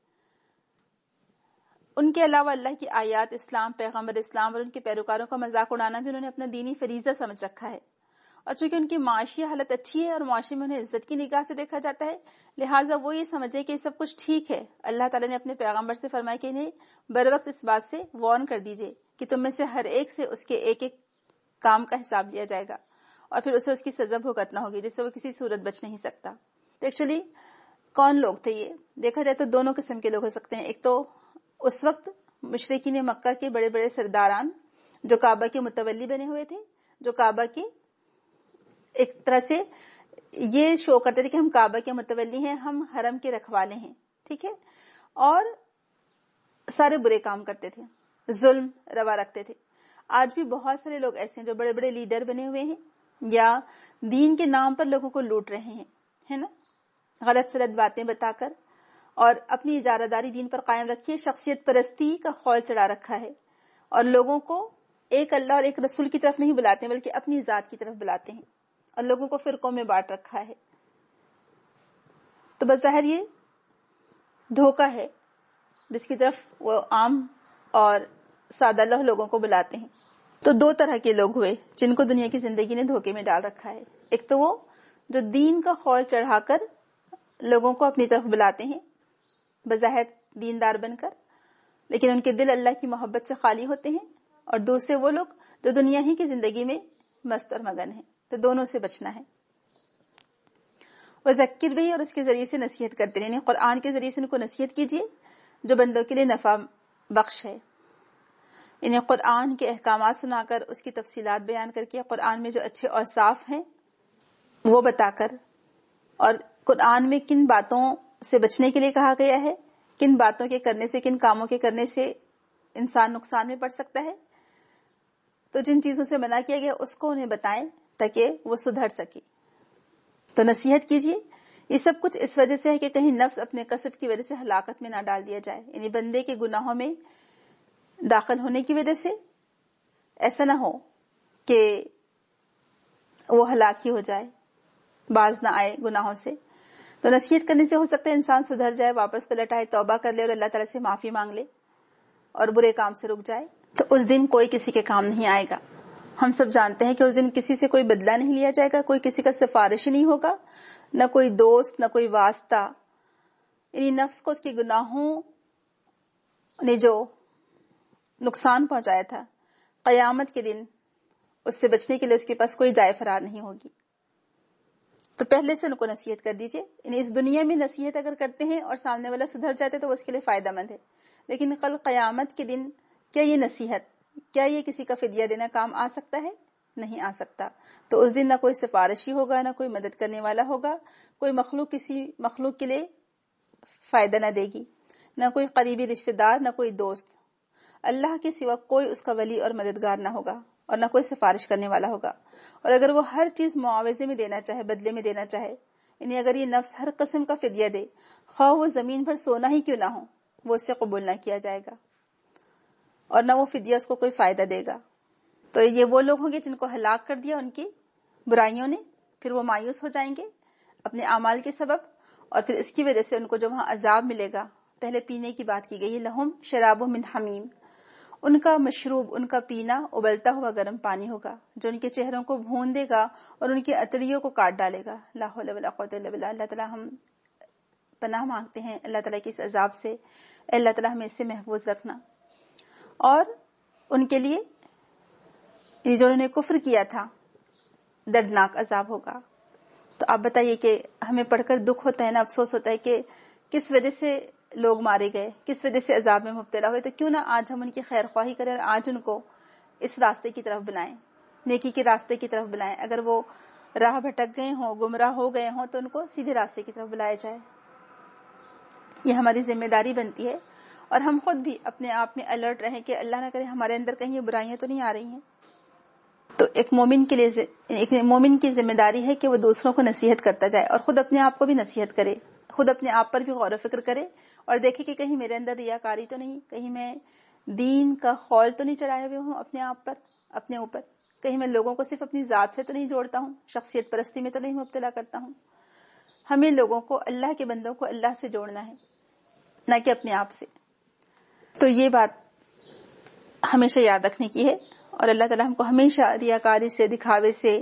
A: ان کے علاوہ اللہ کی آیات، اسلام، پیغمبر اسلام اور ان کے پیروکاروں کا مذاق اڑانا بھی انہوں نے اپنا دینی فریضہ سمجھ رکھا ہے. اور چونکہ ان کی معاشی حالت اچھی ہے اور معاشرے میں انہیں عزت کی نگاہ سے دیکھا جاتا ہے، لہٰذا وہ یہ سمجھے کہ یہ سب کچھ ٹھیک ہے. اللہ تعالیٰ نے اپنے پیغمبر سے فرمایا کہ انہیں بر وقت اس بات سے وارن کر دیجئے کہ تم میں سے ہر ایک سے اس کے ایک ایک کام کا حساب لیا جائے گا اور پھر اسے اس کی سزا بھگتنا ہوگی جس سے وہ کسی صورت بچ نہیں سکتا. تو ایکچولی کون لوگ تھے یہ؟ دیکھا جائے تو دونوں قسم کے لوگ ہو سکتے ہیں. ایک تو اس وقت مشرکین مکہ کے بڑے بڑے سرداران جو کعبہ کے متولی بنے ہوئے تھے، جو کعبہ کے ایک طرح سے یہ شو کرتے تھے کہ ہم کعبہ کے متولی ہیں، ہم حرم کے رکھوالے ہیں، ٹھیک ہے، اور سارے برے کام کرتے تھے، ظلم روا رکھتے تھے. آج بھی بہت سارے لوگ ایسے ہیں جو بڑے بڑے لیڈر بنے ہوئے ہیں یا دین کے نام پر لوگوں کو لوٹ رہے ہیں، ہے نا، غلط سلط باتیں بتا کر، اور اپنی اجارہ داری دین پر قائم رکھی ہے. شخصیت پرستی کا خول چڑھا رکھا ہے اور لوگوں کو ایک اللہ اور ایک رسول کی طرف نہیں بلاتے بلکہ اپنی ذات کی طرف بلاتے ہیں اور لوگوں کو فرقوں میں بانٹ رکھا ہے. تو بظاہر یہ دھوکہ ہے جس کی طرف وہ عام اور سادہ لوگوں کو بلاتے ہیں. تو دو طرح کے لوگ ہوئے جن کو دنیا کی زندگی نے دھوکے میں ڈال رکھا ہے. ایک تو وہ جو دین کا خول چڑھا کر لوگوں کو اپنی طرف بلاتے ہیں بظاہر دیندار بن کر، لیکن ان کے دل اللہ کی محبت سے خالی ہوتے ہیں، اور دوسرے وہ لوگ جو دنیا ہی کی زندگی میں مست اور مگن ہیں. تو دونوں سے بچنا ہے. وذکر بھی، اور اس کے ذریعے سے نصیحت کرتے رہے، یعنی قرآن کے ذریعے سے ان کو نصیحت کیجیے جو بندوں کے لیے نفع بخش ہے. انہیں قرآن کے احکامات سنا کر، اس کی تفصیلات بیان کر کے، قرآن میں جو اچھے اور صاف ہیں وہ بتا کر، اور قرآن میں کن باتوں سے بچنے کے لیے کہا گیا ہے، کن باتوں کے کرنے سے، کن کاموں کے کرنے سے انسان نقصان میں پڑ سکتا ہے، تو جن چیزوں سے منع کیا گیا اس کو انہیں بتائیں تاکہ وہ سدھر سکے. تو نصیحت کیجیے. یہ سب کچھ اس وجہ سے ہے کہ کہیں نفس اپنے کسب کی وجہ سے ہلاکت میں نہ ڈال دیا جائے، یعنی بندے کے گناہوں میں داخل ہونے کی وجہ سے ایسا نہ ہو کہ وہ ہلاک ہی ہو جائے، باز نہ آئے گناہوں سے. تو نصیحت کرنے سے ہو سکتا ہے انسان سدھر جائے، واپس پلٹ آئے، توبہ کر لے اور اللہ تعالیٰ سے معافی مانگ لے اور برے کام سے رک جائے. تو اس دن کوئی کسی کے کام نہیں آئے گا. ہم سب جانتے ہیں کہ اس دن کسی سے کوئی بدلہ نہیں لیا جائے گا، کوئی کسی کا سفارش نہیں ہوگا، نہ کوئی دوست، نہ کوئی واسطہ. یعنی نفس کو اس کے گناہوں نے جو نقصان پہنچایا تھا، قیامت کے دن اس سے بچنے کے لیے اس کے پاس کوئی جائے فرار نہیں ہوگی. تو پہلے سے ان کو نصیحت کر دیجئے. یعنی اس دنیا میں نصیحت اگر کرتے ہیں اور سامنے والا سدھر جاتے تو وہ اس کے لیے فائدہ مند ہے، لیکن کل قیامت کے دن کیا یہ نصیحت، کیا یہ کسی کا فدیہ دینا کام آ سکتا ہے؟ نہیں آ سکتا. تو اس دن نہ کوئی سفارشی ہوگا، نہ کوئی مدد کرنے والا ہوگا، کوئی مخلوق کسی مخلوق کے لیے فائدہ نہ دے گی، نہ کوئی قریبی رشتہ دار، نہ کوئی دوست. اللہ کے سوا کوئی اس کا ولی اور مددگار نہ ہوگا اور نہ کوئی سفارش کرنے والا ہوگا. اور اگر وہ ہر چیز معاوضے میں دینا چاہے، بدلے میں دینا چاہے، یعنی اگر یہ نفس ہر قسم کا فدیہ دے، خواہ وہ زمین پر سونا ہی کیوں نہ ہو، وہ اس سے قبول نہ کیا جائے گا اور نہ وہ فدیہ اس کو کوئی فائدہ دے گا. تو یہ وہ لوگ ہوں گے جن کو ہلاک کر دیا ان کی برائیوں نے، پھر وہ مایوس ہو جائیں گے اپنے اعمال کے سبب، اور پھر اس کی وجہ سے ان کو جو وہاں عذاب ملے گا. پہلے پینے کی بات کی گئی ہے، لہم شراب من حمیم، ان کا مشروب، ان کا پینا ابلتا ہوا گرم پانی ہوگا جو ان کے چہروں کو بھون دے گا اور ان کی اتڑیوں کو کاٹ ڈالے گا. لا حول ولا قوت الا باللہ. اللہ تعالیٰ ہم پناہ مانگتے ہیں اللہ تعالیٰ کے اس عذاب سے. اللہ تعالیٰ ہمیں اس سے محفوظ رکھنا. اور ان کے لیے جو انہوں نے کفر کیا تھا دردناک عذاب ہوگا. تو آپ بتائیے کہ ہمیں پڑھ کر دکھ ہوتا ہے نا، افسوس ہوتا ہے کہ کس وجہ سے لوگ مارے گئے، کس وجہ سے عذاب میں مبتلا ہوئے. تو کیوں نہ آج ہم ان کی خیر خواہی کریں اور آج ان کو اس راستے کی طرف بلائیں، نیکی کے راستے کی طرف بلائیں. اگر وہ راہ بھٹک گئے ہوں، گمراہ ہو گئے ہوں، تو ان کو سیدھے راستے کی طرف بلایا جائے. یہ ہماری ذمہ داری بنتی ہے. اور ہم خود بھی اپنے آپ میں الرٹ رہیں کہ اللہ نہ کرے ہمارے اندر کہیں یہ برائیاں تو نہیں آ رہی ہیں. تو ایک مومن کے لیے ایک مومن کی ذمہ داری ہے کہ وہ دوسروں کو نصیحت کرتا جائے اور خود اپنے آپ کو بھی نصیحت کرے، خود اپنے آپ پر بھی غور و فکر کرے اور دیکھے کہ کہیں میرے اندر ریاکاری تو نہیں، کہیں میں دین کا خول تو نہیں چڑھائے ہوئے ہوں اپنے آپ پر، اپنے اوپر، کہیں میں لوگوں کو صرف اپنی ذات سے تو نہیں جوڑتا ہوں، شخصیت پرستی میں تو نہیں مبتلا کرتا ہوں. ہمیں لوگوں کو، اللہ کے بندوں کو اللہ سے جوڑنا ہے، نہ کہ اپنے آپ سے. تو یہ بات ہمیشہ یاد رکھنے کی ہے اور اللہ تعالیٰ ہم کو ہمیشہ ریاکاری سے، دکھاوے سے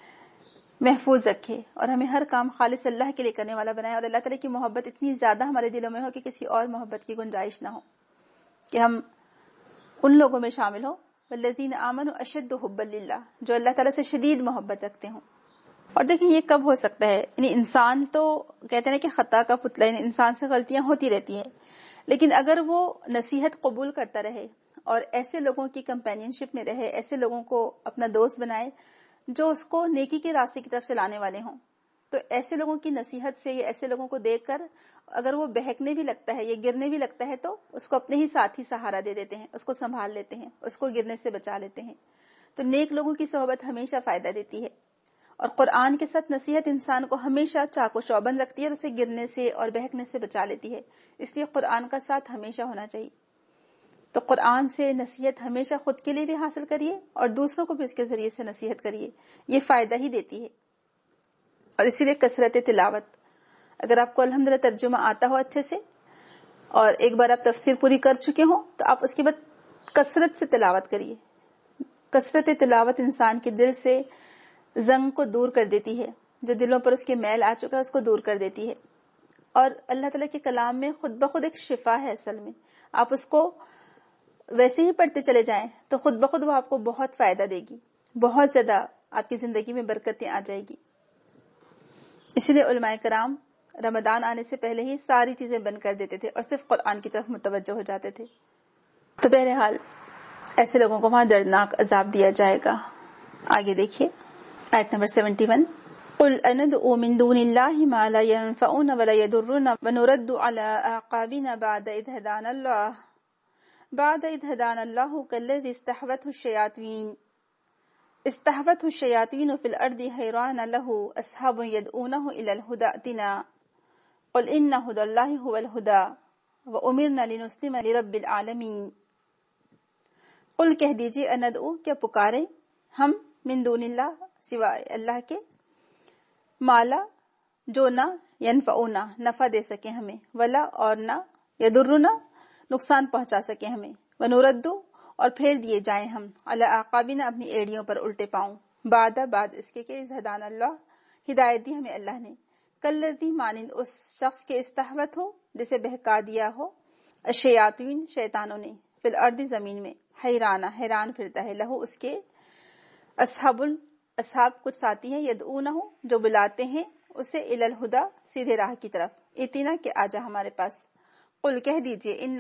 A: محفوظ رکھے اور ہمیں ہر کام خالص اللہ کے لیے کرنے والا بنائے. اور اللہ تعالیٰ کی محبت اتنی زیادہ ہمارے دلوں میں ہو کہ کسی اور محبت کی گنجائش نہ ہو، کہ ہم ان لوگوں میں شامل ہوں والذین آمنوا اشد حبا للہ، جو اللہ تعالیٰ سے شدید محبت رکھتے ہوں. اور دیکھیں یہ کب ہو سکتا ہے، یعنی انسان تو کہتے ہیں کہ خطا کا پتلا، یعنی انسان سے غلطیاں ہوتی رہتی ہیں، لیکن اگر وہ نصیحت قبول کرتا رہے اور ایسے لوگوں کی کمپینین شپ میں رہے، ایسے لوگوں کو اپنا دوست بنائے جو اس کو نیکی کے راستے کی طرف چلانے والے ہوں، تو ایسے لوگوں کی نصیحت سے یا ایسے لوگوں کو دیکھ کر اگر وہ بہکنے بھی لگتا ہے یا گرنے بھی لگتا ہے تو اس کو اپنے ہی ساتھی سہارا دے دیتے ہیں، اس کو سنبھال لیتے ہیں، اس کو گرنے سے بچا لیتے ہیں. تو نیک لوگوں کی صحبت ہمیشہ فائدہ دیتی ہے. اور قرآن کے ساتھ نصیحت انسان کو ہمیشہ چاق و چوبند رکھتی ہے اور اسے گرنے سے اور بہکنے سے بچا لیتی ہے. اس لیے قرآن کا ساتھ ہمیشہ ہونا چاہیے. تو قرآن سے نصیحت ہمیشہ خود کے لیے بھی حاصل کریے اور دوسروں کو بھی اس کے ذریعے سے نصیحت کریے، یہ فائدہ ہی دیتی ہے. اور اسی لیے کثرت تلاوت، اگر آپ کو الحمدللہ ترجمہ آتا ہو اچھے سے اور ایک بار آپ تفسیر پوری کر چکے ہوں تو آپ اس کے بعد کثرت سے تلاوت کریے. کثرت تلاوت انسان کے دل سے زنگ کو دور کر دیتی ہے، جو دلوں پر اس کے میل آ چکا ہے اس کو دور کر دیتی ہے. اور اللہ تعالیٰ کے کلام میں خود بخود ایک شفا ہے. اصل میں آپ اس کو ویسے ہی پڑھتے چلے جائیں تو خود بخود وہ آپ کو بہت فائدہ دے گی، بہت زیادہ آپ کی زندگی میں برکتیں آ جائے گی. اسی لیے علماء کرام رمضان آنے سے پہلے ہی ساری چیزیں بند کر دیتے تھے اور صرف قرآن کی طرف متوجہ ہو جاتے تھے. تو بہرحال ایسے لوگوں کو وہاں دردناک عذاب دیا جائے گا. آگے دیکھیے آیت نمبر 71. قل اندعو من دون اللہ ما لا ينفعنا ولا يضرنا ونرد على اعقابنا بعد اذ هدانا الله كالذي استحوته الشياطين في الارض حيران له اصحاب يدعونه الى الهدى ائتنا قل ان هدى الله هو الهدى وامرنا لنسلم لرب العالمين. قل کہہ دیجیے اندعو کیا پکارے ہم من دون اللہ سوائے اللہ کے، مالا جو نہ ینفعونا نفع دے سکے ہمیں، ولا اور نہ یضرنا نقصان پہنچا سکے ہمیں، ونردو اور پھیر دیے جائیں ہم علی اعقابنا اپنی ایڑیوں پر الٹے پاؤں، بعد اس کے کہ ہدانا اللہ ہدایت دی ہمیں اللہ نے، کالذی مانند اس شخص کے استحوت ہو جسے بہکا دیا ہو الشیاطین شیطانوں نے، فی الارض زمین میں، حیران پھرتا ہے، لہو اس کے اصحاب کچھ ساتھی ہیں، یدعونہ جو بلاتے ہیں اسے الی الہدی سیدھے راہ کی طرف، اتنا کہ آجا ہمارے پاس. قل کہہ دیجئے ان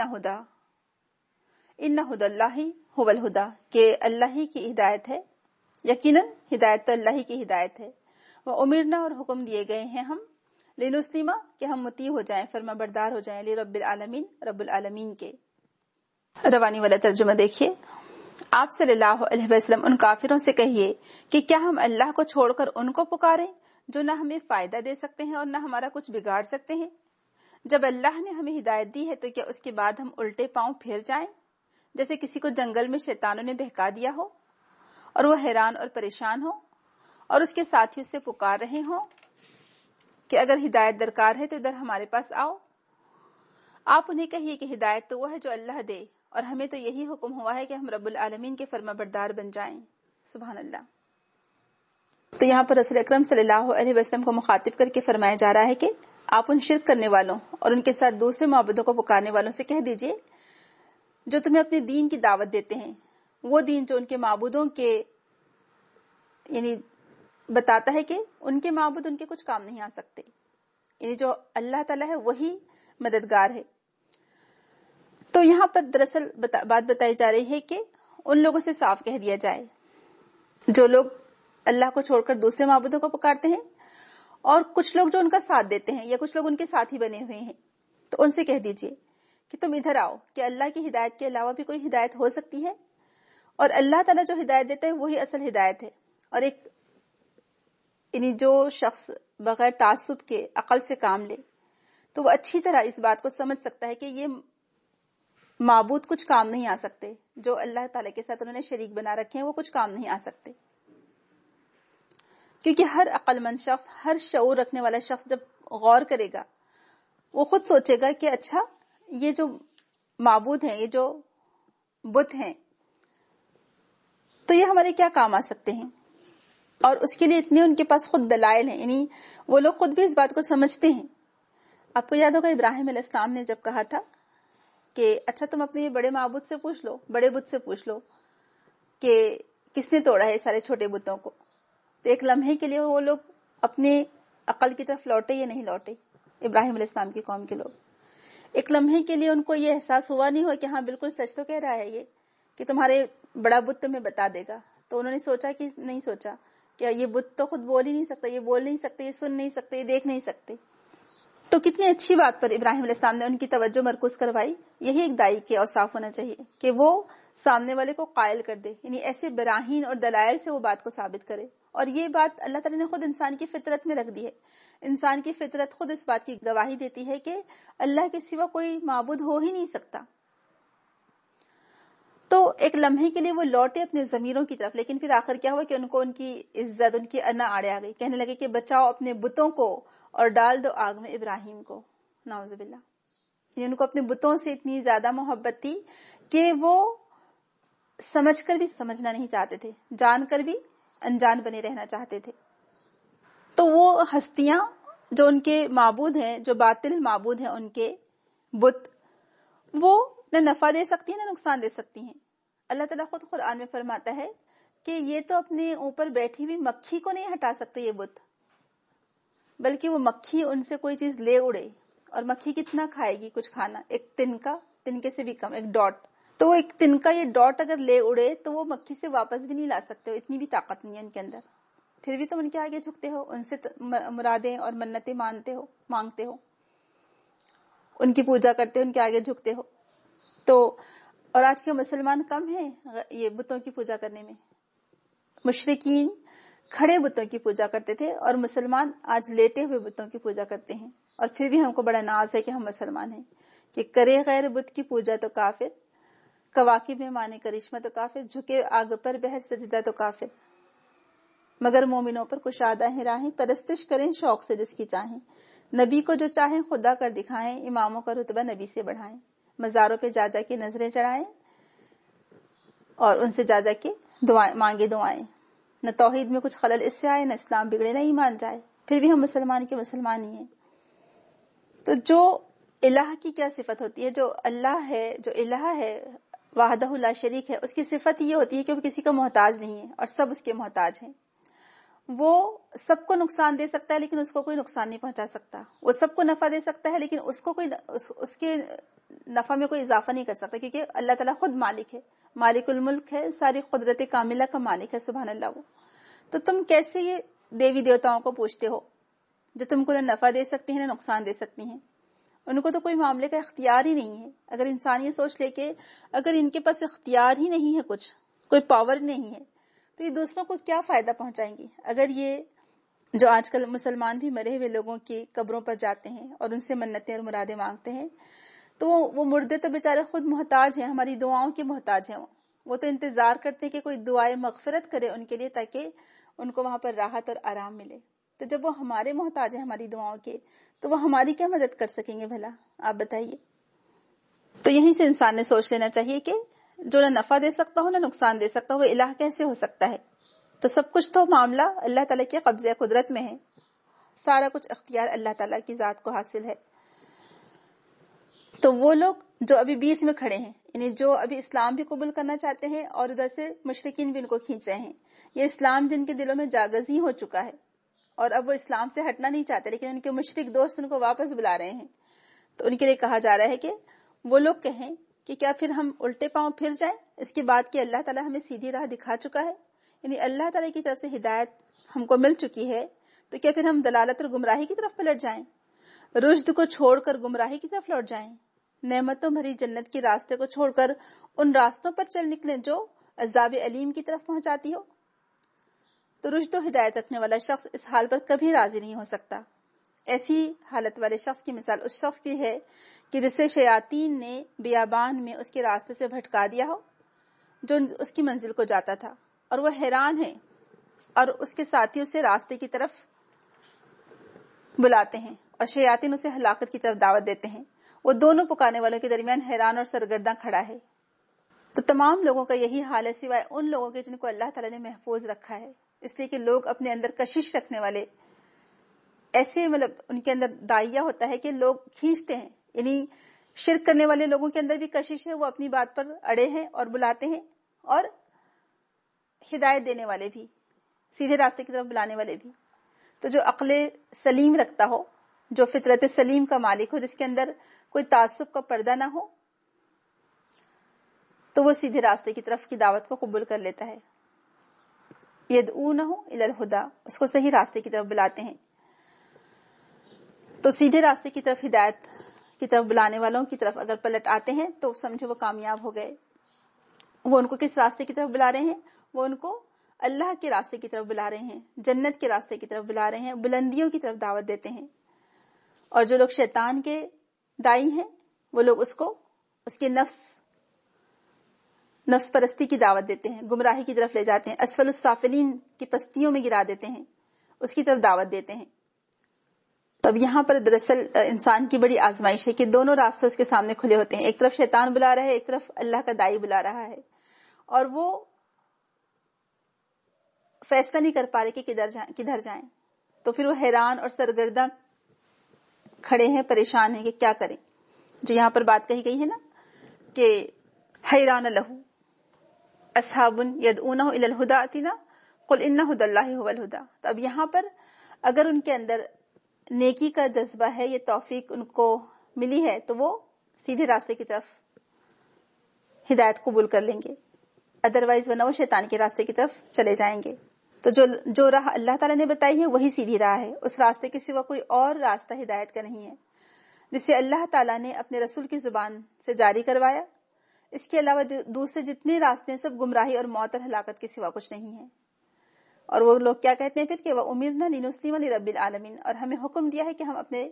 A: ہدی اللہ هو الہدی کہ اللہ ہی کی ہدایت ہے، یقیناً ہدایت تو اللہ ہی کی ہدایت ہے. وامرنا اور حکم دیے گئے ہیں ہم، لنسلم کہ ہم مطیع ہو جائیں، فرما بردار ہو جائیں، لرب العالمین رب العالمین کے. روانی والا ترجمہ دیکھیے. آپ صلی اللہ علیہ وسلم ان کافروں سے کہیے کہ کیا ہم اللہ کو چھوڑ کر ان کو پکاریں جو نہ ہمیں فائدہ دے سکتے ہیں اور نہ ہمارا کچھ بگاڑ سکتے ہیں؟ جب اللہ نے ہمیں ہدایت دی ہے تو کیا اس کے بعد ہم الٹے پاؤں پھر جائیں، جیسے کسی کو جنگل میں شیطانوں نے بہکا دیا ہو اور وہ حیران اور پریشان ہو اور اس کے ساتھی اس سے پکار رہے ہوں کہ اگر ہدایت درکار ہے تو ادھر ہمارے پاس آؤ. آپ انہیں کہیے کہ ہدایت تو وہ ہے جو اللہ دے اور ہمیں تو یہی حکم ہوا ہے کہ ہم رب العالمین کے فرما بردار بن جائیں. سبحان اللہ. تو یہاں پر رسول اکرم صلی اللہ علیہ وسلم کو مخاطب کر کے فرمایا جا رہا ہے کہ آپ ان شرک کرنے والوں اور ان کے ساتھ دوسرے معبودوں کو پکارنے والوں سے کہہ دیجئے جو تمہیں اپنے دین کی دعوت دیتے ہیں، وہ دین جو ان کے معبودوں کے یعنی بتاتا ہے کہ ان کے معبود ان کے کچھ کام نہیں آ سکتے، یعنی جو اللہ تعالیٰ ہے وہی مددگار ہے۔ تو یہاں پر دراصل بات بتائی جا رہی ہے کہ ان لوگوں سے صاف کہہ دیا جائے جو لوگ اللہ کو چھوڑ کر دوسرے معبودوں کو پکارتے ہیں، اور کچھ لوگ جو ان کا ساتھ دیتے ہیں یا کچھ لوگ ان کے ساتھی بنے ہوئے ہیں، تو ان سے کہہ دیجئے کہ تم ادھر آؤ کہ اللہ کی ہدایت کے علاوہ بھی کوئی ہدایت ہو سکتی ہے، اور اللہ تعالیٰ جو ہدایت دیتا ہے وہی اصل ہدایت ہے۔ اور ایک یعنی جو شخص بغیر تعصب کے عقل سے کام لے تو وہ اچھی طرح اس بات کو سمجھ سکتا ہے کہ یہ معبود کچھ کام نہیں آ سکتے، جو اللہ تعالیٰ کے ساتھ انہوں نے شریک بنا رکھے ہیں وہ کچھ کام نہیں آ سکتے، کیونکہ ہر عقل مند شخص، ہر شعور رکھنے والا شخص جب غور کرے گا وہ خود سوچے گا کہ اچھا یہ جو معبود ہیں، یہ جو بت ہیں، تو یہ ہمارے کیا کام آ سکتے ہیں، اور اس کے لیے اتنے ان کے پاس خود دلائل ہیں، یعنی وہ لوگ خود بھی اس بات کو سمجھتے ہیں۔ آپ کو یاد ہوگا ابراہیم علیہ السلام نے جب کہا تھا کہ اچھا تم اپنے یہ بڑے معبود سے پوچھ لو، بڑے بت سے پوچھ لو کہ کس نے توڑا ہے سارے چھوٹے بتوں کو، تو ایک لمحے کے لیے وہ لوگ اپنے عقل کی طرف لوٹے یا نہیں لوٹے، ابراہیم علیہ السلام کی قوم کے لوگ ایک لمحے کے لیے ان کو یہ احساس ہوا نہیں ہوا کہ ہاں بالکل سچ تو کہہ رہا ہے یہ کہ تمہارے بڑا بت تمہیں بتا دے گا، تو انہوں نے سوچا کہ نہیں سوچا کہ یہ بت تو خود بول ہی نہیں سکتا، یہ بول نہیں سکتے، یہ سن نہیں سکتے، یہ دیکھ نہیں سکتے۔ تو کتنی اچھی بات پر ابراہیم علیہ السلام نے ان کی توجہ مرکوز کروائی۔ یہی ایک داعی کے اوصاف ہونا چاہیے کہ وہ سامنے والے کو قائل کر دے، یعنی ایسے براہین اور دلائل سے وہ بات کو ثابت کرے، اور یہ بات اللہ تعالیٰ نے خود انسان کی فطرت میں رکھ دی ہے۔ انسان کی فطرت خود اس بات کی گواہی دیتی ہے کہ اللہ کے سوا کوئی معبود ہو ہی نہیں سکتا۔ تو ایک لمحے کے لیے وہ لوٹے اپنے ضمیروں کی طرف، لیکن پھر آخر کیا ہوا کہ ان کو ان کی عزت، ان کی انا آڑے آ گئی، کہنے لگے کہ بچاؤ اپنے بتوں کو اور ڈال دو آگ میں ابراہیم کو، نعوذ باللہ۔ یعنی ان کو اپنے بتوں سے اتنی زیادہ محبت تھی کہ وہ سمجھ کر بھی سمجھنا نہیں چاہتے تھے، جان کر بھی انجان بنے رہنا چاہتے تھے۔ تو وہ ہستیاں جو ان کے معبود ہیں، جو باطل معبود ہیں ان کے بت، وہ نہ نفع دے سکتی ہیں نہ نقصان دے سکتی ہیں۔ اللہ تعالیٰ خود قرآن میں فرماتا ہے کہ یہ تو اپنے اوپر بیٹھی ہوئی مکھی کو نہیں ہٹا سکتے یہ بت، بلکہ وہ مکھی ان سے کوئی چیز لے اڑے، اور مکھی کتنا کھائے گی کچھ کھانا، ایک تنکا، تنکے سے بھی کم، ایک ڈاٹ، تو وہ ایک تنکا یہ ڈاٹ اگر لے اڑے تو وہ مکھی سے واپس بھی نہیں لا سکتے، اتنی بھی طاقت نہیں ہے ان کے اندر، پھر بھی تم ان کے آگے جھکتے ہو، ان سے مرادیں اور منتیں مانگتے ہو، ان کی پوجا کرتے ہو، ان کے آگے جھکتے ہو۔ تو اور آج کے مسلمان کم ہیں یہ بتوں کی پوجا کرنے میں۔ مشرکین کھڑے بتوں کی پوجا کرتے تھے، اور مسلمان آج لیٹے ہوئے بتوں کی پوجا کرتے ہیں، اور پھر بھی ہم کو بڑا ناز ہے کہ ہم مسلمان ہیں، کہ کرے غیر بت کی پوجا تو کافر، کواکب میں مانے کرشمہ تو کافر، جھکے آگ پر بہر سجدہ تو کافر، مگر مومنوں پر کشادہ ہیں راہیں، پرستش کریں شوق سے جس کی چاہیں، نبی کو جو چاہیں خدا کر دکھائیں، اماموں کا رتبہ نبی سے بڑھائیں، مزاروں پہ جا جا کے نظریں چڑھائیں، اور ان سے جا جا کے مانگے دعائیں، نہ توحید میں کچھ خلل اس سے آئے، نہ اسلام بگڑے، نہ ایمان جائے، پھر بھی ہم مسلمان کے مسلمان ہی ہیں۔ تو جو الہ کی کیا صفت ہوتی ہے، جو اللہ ہے، جو الہ ہے وحدہ لا شریک ہے، اس کی صفت یہ ہوتی ہے کہ وہ کسی کا محتاج نہیں ہے اور سب اس کے محتاج ہیں۔ وہ سب کو نقصان دے سکتا ہے لیکن اس کو کوئی نقصان نہیں پہنچا سکتا، وہ سب کو نفع دے سکتا ہے لیکن اس کو کوئی اس کے نفع میں کوئی اضافہ نہیں کر سکتا، کیونکہ اللہ تعالیٰ خود مالک ہے، مالک الملک ہے، ساری قدرت کاملہ کا مالک ہے، سبحان اللہ۔ وہ تو تم کیسے یہ دیوی دیوتاؤں کو پوچھتے ہو جو تم کو نہ نفع دے سکتی ہیں نہ نقصان دے سکتی ہیں؟ ان کو تو کوئی معاملے کا اختیار ہی نہیں ہے۔ اگر انسان یہ سوچ لے کہ اگر ان کے پاس اختیار ہی نہیں ہے، کچھ کوئی پاور نہیں ہے، تو یہ دوسروں کو کیا فائدہ پہنچائیں گی؟ اگر یہ جو آج کل مسلمان بھی مرے ہوئے لوگوں کی قبروں پر جاتے ہیں اور ان سے منتیں اور مرادیں مانگتے ہیں، تو وہ مردے تو بیچارے خود محتاج ہیں، ہماری دعاؤں کے محتاج ہیں، وہ تو انتظار کرتے ہیں کہ کوئی دعائے مغفرت کرے ان کے لیے تاکہ ان کو وہاں پر راحت اور آرام ملے۔ تو جب وہ ہمارے محتاج ہیں ہماری دعاؤں کے، تو وہ ہماری کیا مدد کر سکیں گے بھلا؟ آپ بتائیے۔ تو یہیں سے انسان نے سوچ لینا چاہیے کہ جو نہ نفع دے سکتا ہو نہ نقصان دے سکتا ہو، وہ الہ کیسے ہو سکتا ہے؟ تو سب کچھ تو معاملہ اللہ تعالیٰ کے قبضے قدرت میں ہے، سارا کچھ اختیار اللہ تعالیٰ کی ذات کو حاصل ہے۔ تو وہ لوگ جو ابھی بیچ میں کھڑے ہیں، یعنی جو ابھی اسلام بھی قبول کرنا چاہتے ہیں اور ادھر سے مشرکین بھی ان کو کھینچ رہے ہیں، یہ اسلام جن کے دلوں میں جاگزی ہو چکا ہے اور اب وہ اسلام سے ہٹنا نہیں چاہتے، لیکن ان کے مشرک دوست ان کو واپس بلا رہے ہیں، تو ان کے لیے کہا جا رہا ہے کہ وہ لوگ کہیں کہ کیا پھر ہم الٹے پاؤں پھر جائیں اس کی بات کہ اللہ تعالیٰ ہمیں سیدھی راہ دکھا چکا ہے، یعنی اللہ تعالیٰ کی طرف سے ہدایت ہم کو مل چکی ہے، تو کیا پھر ہم دلالت اور گمراہی کی طرف پلٹ جائیں، رشد کو چھوڑ کر گمراہی کی طرف لوٹ جائیں، نعمتوں بھری جنت کے راستے کو چھوڑ کر ان راستوں پر چل نکلیں جو عذاب علیم کی طرف پہنچاتی ہو۔ تو رشد و ہدایت رکھنے والا شخص اس حال پر کبھی راضی نہیں ہو سکتا۔ ایسی حالت والے شخص کی مثال اس شخص کی ہے کہ جسے شیاطین نے بیابان میں اس کے راستے سے بھٹکا دیا ہو جو اس کی منزل کو جاتا تھا، اور وہ حیران ہے اور اس کے ساتھی اسے راستے کی طرف بلاتے ہیں اور شیاطین اسے ہلاکت کی طرف دعوت دیتے ہیں، وہ دونوں پکارنے والوں کے درمیان حیران اور سرگرداں کھڑا ہے۔ تو تمام لوگوں کا یہی حال ہے سوائے ان لوگوں کے جن کو اللہ تعالیٰ نے محفوظ رکھا ہے، اس لیے کہ لوگ اپنے اندر کشش رکھنے والے ایسے ان کے اندر دائیا ہوتا ہے کہ لوگ کھینچتے ہیں، یعنی شرک کرنے والے لوگوں کے اندر بھی کشش ہے، وہ اپنی بات پر اڑے ہیں اور بلاتے ہیں، اور ہدایت دینے والے بھی، سیدھے راستے کی طرف بلانے والے بھی۔ تو جو عقل سلیم رکھتا ہو، جو فطرت سلیم کا مالک ہو، جس کے اندر کوئی تعصب کا پردہ نہ ہو، تو وہ سیدھے راستے کی طرف کی دعوت کو قبول کر لیتا ہے۔ یدعونہ الی الہدی، اس کو صحیح راستے کی طرف بلاتے ہیں۔ تو سیدھے راستے کی طرف ہدایت کی طرف بلانے والوں کی طرف اگر پلٹ آتے ہیں تو سمجھے وہ کامیاب ہو گئے۔ وہ ان کو کس راستے کی طرف بلا رہے ہیں؟ وہ ان کو اللہ کے راستے کی طرف بلا رہے ہیں، جنت کے راستے کی طرف بلا رہے ہیں، بلندیوں کی طرف دعوت دیتے ہیں۔ اور جو لوگ شیطان کے دائی ہیں وہ لوگ اس کو اس کے نفس پرستی کی دعوت دیتے ہیں، گمراہی کی طرف لے جاتے ہیں، اسفل السافلین کی پستیوں میں گرا دیتے ہیں، اس کی طرف دعوت دیتے ہیں۔ تو اب یہاں پر دراصل انسان کی بڑی آزمائش ہے کہ دونوں راستے اس کے سامنے کھلے ہوتے ہیں، ایک طرف شیطان بلا رہا ہے، ایک طرف اللہ کا دائی بلا رہا ہے، اور وہ فیصلہ نہیں کر پا رہے کہ کدھر جائیں، تو پھر وہ حیران اور سرگرداں کھڑے ہیں، پریشان ہیں کہ کیا کریں۔ جو یہاں پر بات کہی گئی ہے نا کہ حیران لہو اصحاب یدعونہ الی الہدی اتنا قل ان ھدی اللہ ھو الھدی۔ تو اب یہاں پر اگر ان کے اندر نیکی کا جذبہ ہے، یہ توفیق ان کو ملی ہے، تو وہ سیدھے راستے کی طرف ہدایت قبول کر لیں گے، ادروائز ورنہ وہ شیطان کے راستے کی طرف چلے جائیں گے۔ تو جو راہ اللہ تعالیٰ نے بتائی ہے وہی سیدھی راہ ہے، اس راستے کے سوا کوئی اور راستہ ہدایت کا نہیں ہے، جسے اللہ تعالیٰ نے اپنے رسول کی زبان سے جاری کروایا۔ اس کے علاوہ دوسرے جتنے راستے ہیں سب گمراہی اور موت اور ہلاکت کے سوا کچھ نہیں ہے۔ اور وہ لوگ کیا کہتے ہیں پھر کہ وَأُمِرْنَا لِنُسْلِمَ لِرَبِّ الْعَالَمِينَ، اور ہمیں حکم دیا ہے کہ ہم اپنے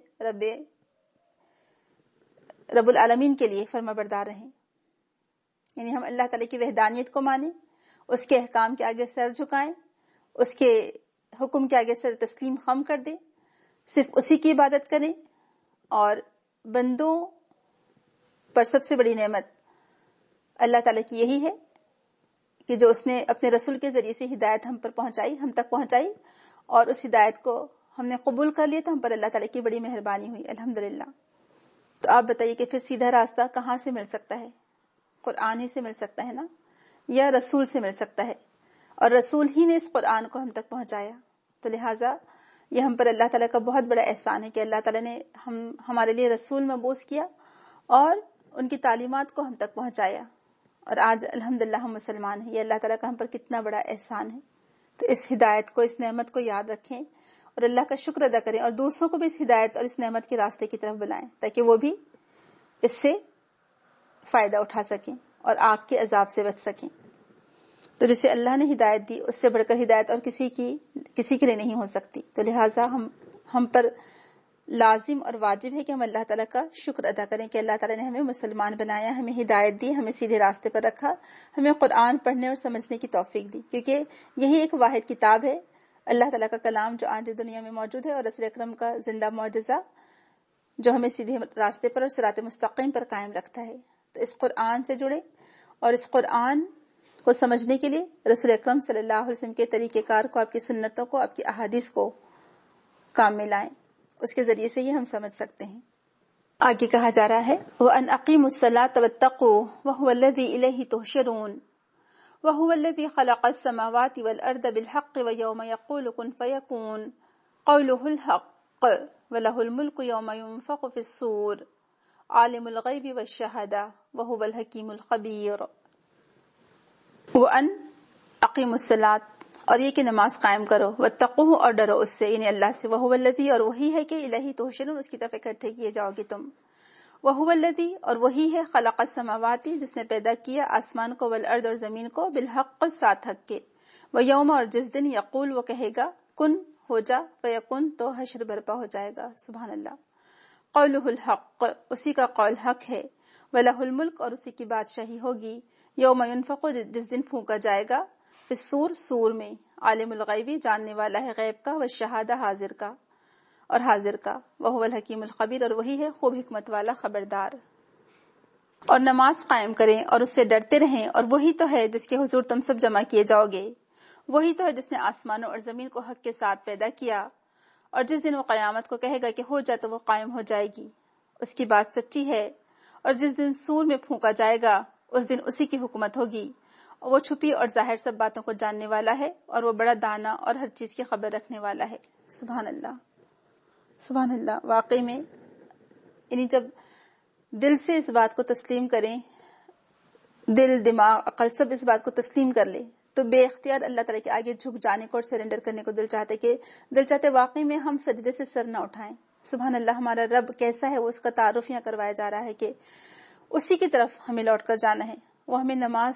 A: رب العالمین کے لیے فرما بردار رہیں، یعنی ہم اللہ تعالیٰ کی وحدانیت کو مانیں، اس کے احکام کے آگے سر جھکائیں، اس کے حکم کے آگے سر تسلیم خم کر دیں، صرف اسی کی عبادت کریں، اور بندوں پر سب سے بڑی نعمت اللہ تعالیٰ کی یہی ہے کہ جو اس نے اپنے رسول کے ذریعے سے ہدایت ہم تک پہنچائی، اور اس ہدایت کو ہم نے قبول کر لیا، تو ہم پر اللہ تعالیٰ کی بڑی مہربانی ہوئی، الحمدللہ۔ تو آپ بتائیے کہ پھر سیدھا راستہ کہاں سے مل سکتا ہے؟ قرآن ہی سے مل سکتا ہے نا، یا رسول سے مل سکتا ہے، اور رسول ہی نے اس قرآن کو ہم تک پہنچایا۔ تو لہٰذا یہ ہم پر اللہ تعالیٰ کا بہت بڑا احسان ہے کہ اللہ تعالیٰ نے ہمارے لیے رسول مبعوث کیا اور ان کی تعلیمات کو ہم تک پہنچایا، اور آج الحمدللہ ہم مسلمان ہیں۔ یہ اللہ تعالیٰ کا ہم پر کتنا بڑا احسان ہے۔ تو اس ہدایت کو، اس نعمت کو یاد رکھیں اور اللہ کا شکر ادا کریں، اور دوسروں کو بھی اس ہدایت اور اس نعمت کے راستے کی طرف بلائیں، تاکہ وہ بھی اس سے فائدہ اٹھا سکیں اور آگ کے عذاب سے بچ سکیں۔ تو جسے اللہ نے ہدایت دی، اس سے بڑھ کر ہدایت اور کسی کے لیے نہیں ہو سکتی۔ تو لہٰذا ہم پر لازم اور واجب ہے کہ ہم اللہ تعالیٰ کا شکر ادا کریں کہ اللہ تعالیٰ نے ہمیں مسلمان بنایا، ہمیں ہدایت دی، ہمیں سیدھے راستے پر رکھا، ہمیں قرآن پڑھنے اور سمجھنے کی توفیق دی، کیونکہ یہی ایک واحد کتاب ہے، اللہ تعالیٰ کا کلام، جو آج دنیا میں موجود ہے، اور رسول اکرم کا زندہ معجزہ جو ہمیں سیدھے راستے پر اور صراط مستقیم پر قائم رکھتا ہے۔ تو اس قرآن سے جڑے، اور اس قرآن کو سمجھنے کے لیے رسول اکرم صلی اللہ علیہ وسلم کے طریقہ کار کو، آپ کی سنتوں کو، آپ کی احادیث کو کام میں لائیں، اس کے ذریعے سے ہی ہم سمجھ سکتے ہیں۔ آگے کہا جا رہا ہے وَأَنْ أَقِيمُوا الصَّلَاةَ وَاتَّقُوهُ وَهُوَ الَّذِي إِلَيْهِ تُحْشَرُونَ وَهُوَ الَّذِي خَلَقَ السَّمَاوَاتِ وَالْأَرْضَ بِالْحَقِّ وَيَوْمَ يَقُولُ كُنْ فَيَكُونُ قَوْلُهُ الْحَقُّ وَلَهُ الْمُلْكُ يَوْمَ يُنْفَخُ فِي الصُّورِ عَالِمُ الْغَيْبِ وَالشَّهَادَةِ وَهُوَ الْحَكِيمُ الْخَبِيرُ وَأَنْ أَقِيمُوا الصَّلَاةَ اور یہ کہ نماز قائم کرو واتقوہ اور ڈرو اس سے یعنی اللہ سے وَهُوَ الَّذِي اور وہی ہے کہ الیہ تحشرون اس کی طرف اکٹھے کیے جاؤ گے تم وَهُوَ الَّذِي اور وہی ہے خلق السماوات جس نے پیدا کیا آسمان کو والارض اور زمین کو بالحق ساتھ حق کے ویوم اور جس دن یقول وہ کہے گا کن ہو جا فیکن تو حشر برپا ہو جائے گا سبحان اللہ قولہ الحق اسی کا قول حق ہے ولہ الملک اور اسی کی بادشاہی ہوگی یوم ينفق جس دن پھونکا جائے گا فی الصور سور میں عالم الغیبی جاننے والا ہے غیب کا والشہادہ حاضر کا اور حاضر کا وہو الحکیم الخبیر اور وہی ہے خوب حکمت والا خبردار اور نماز قائم کریں اور اس سے ڈرتے رہیں اور وہی تو ہے جس کے حضور تم سب جمع کیے جاؤ گے وہی تو ہے جس نے آسمانوں اور زمین کو حق کے ساتھ پیدا کیا اور جس دن وہ قیامت کو کہے گا کہ ہو جا تو وہ قائم ہو جائے گی اس کی بات سچی ہے اور جس دن سور میں پھونکا جائے گا اس دن اسی کی حکومت ہوگی وہ چھپی اور ظاہر سب باتوں کو جاننے والا ہے اور وہ بڑا دانا اور ہر چیز کی خبر رکھنے والا ہے سبحان اللہ سبحان اللہ واقعی میں یعنی جب دل سے اس بات کو تسلیم کریں دل دماغ عقل سب اس بات کو تسلیم کر لے تو بے اختیار اللہ تعالیٰ کے آگے جھک جانے کو اور سرنڈر کرنے کو دل چاہتے واقعی میں ہم سجدے سے سر نہ اٹھائیں سبحان اللہ ہمارا رب کیسا ہے وہ اس کا تعارف یہاں کروایا جا رہا ہے کہ اسی کی طرف ہمیں لوٹ کر جانا ہے وہ ہمیں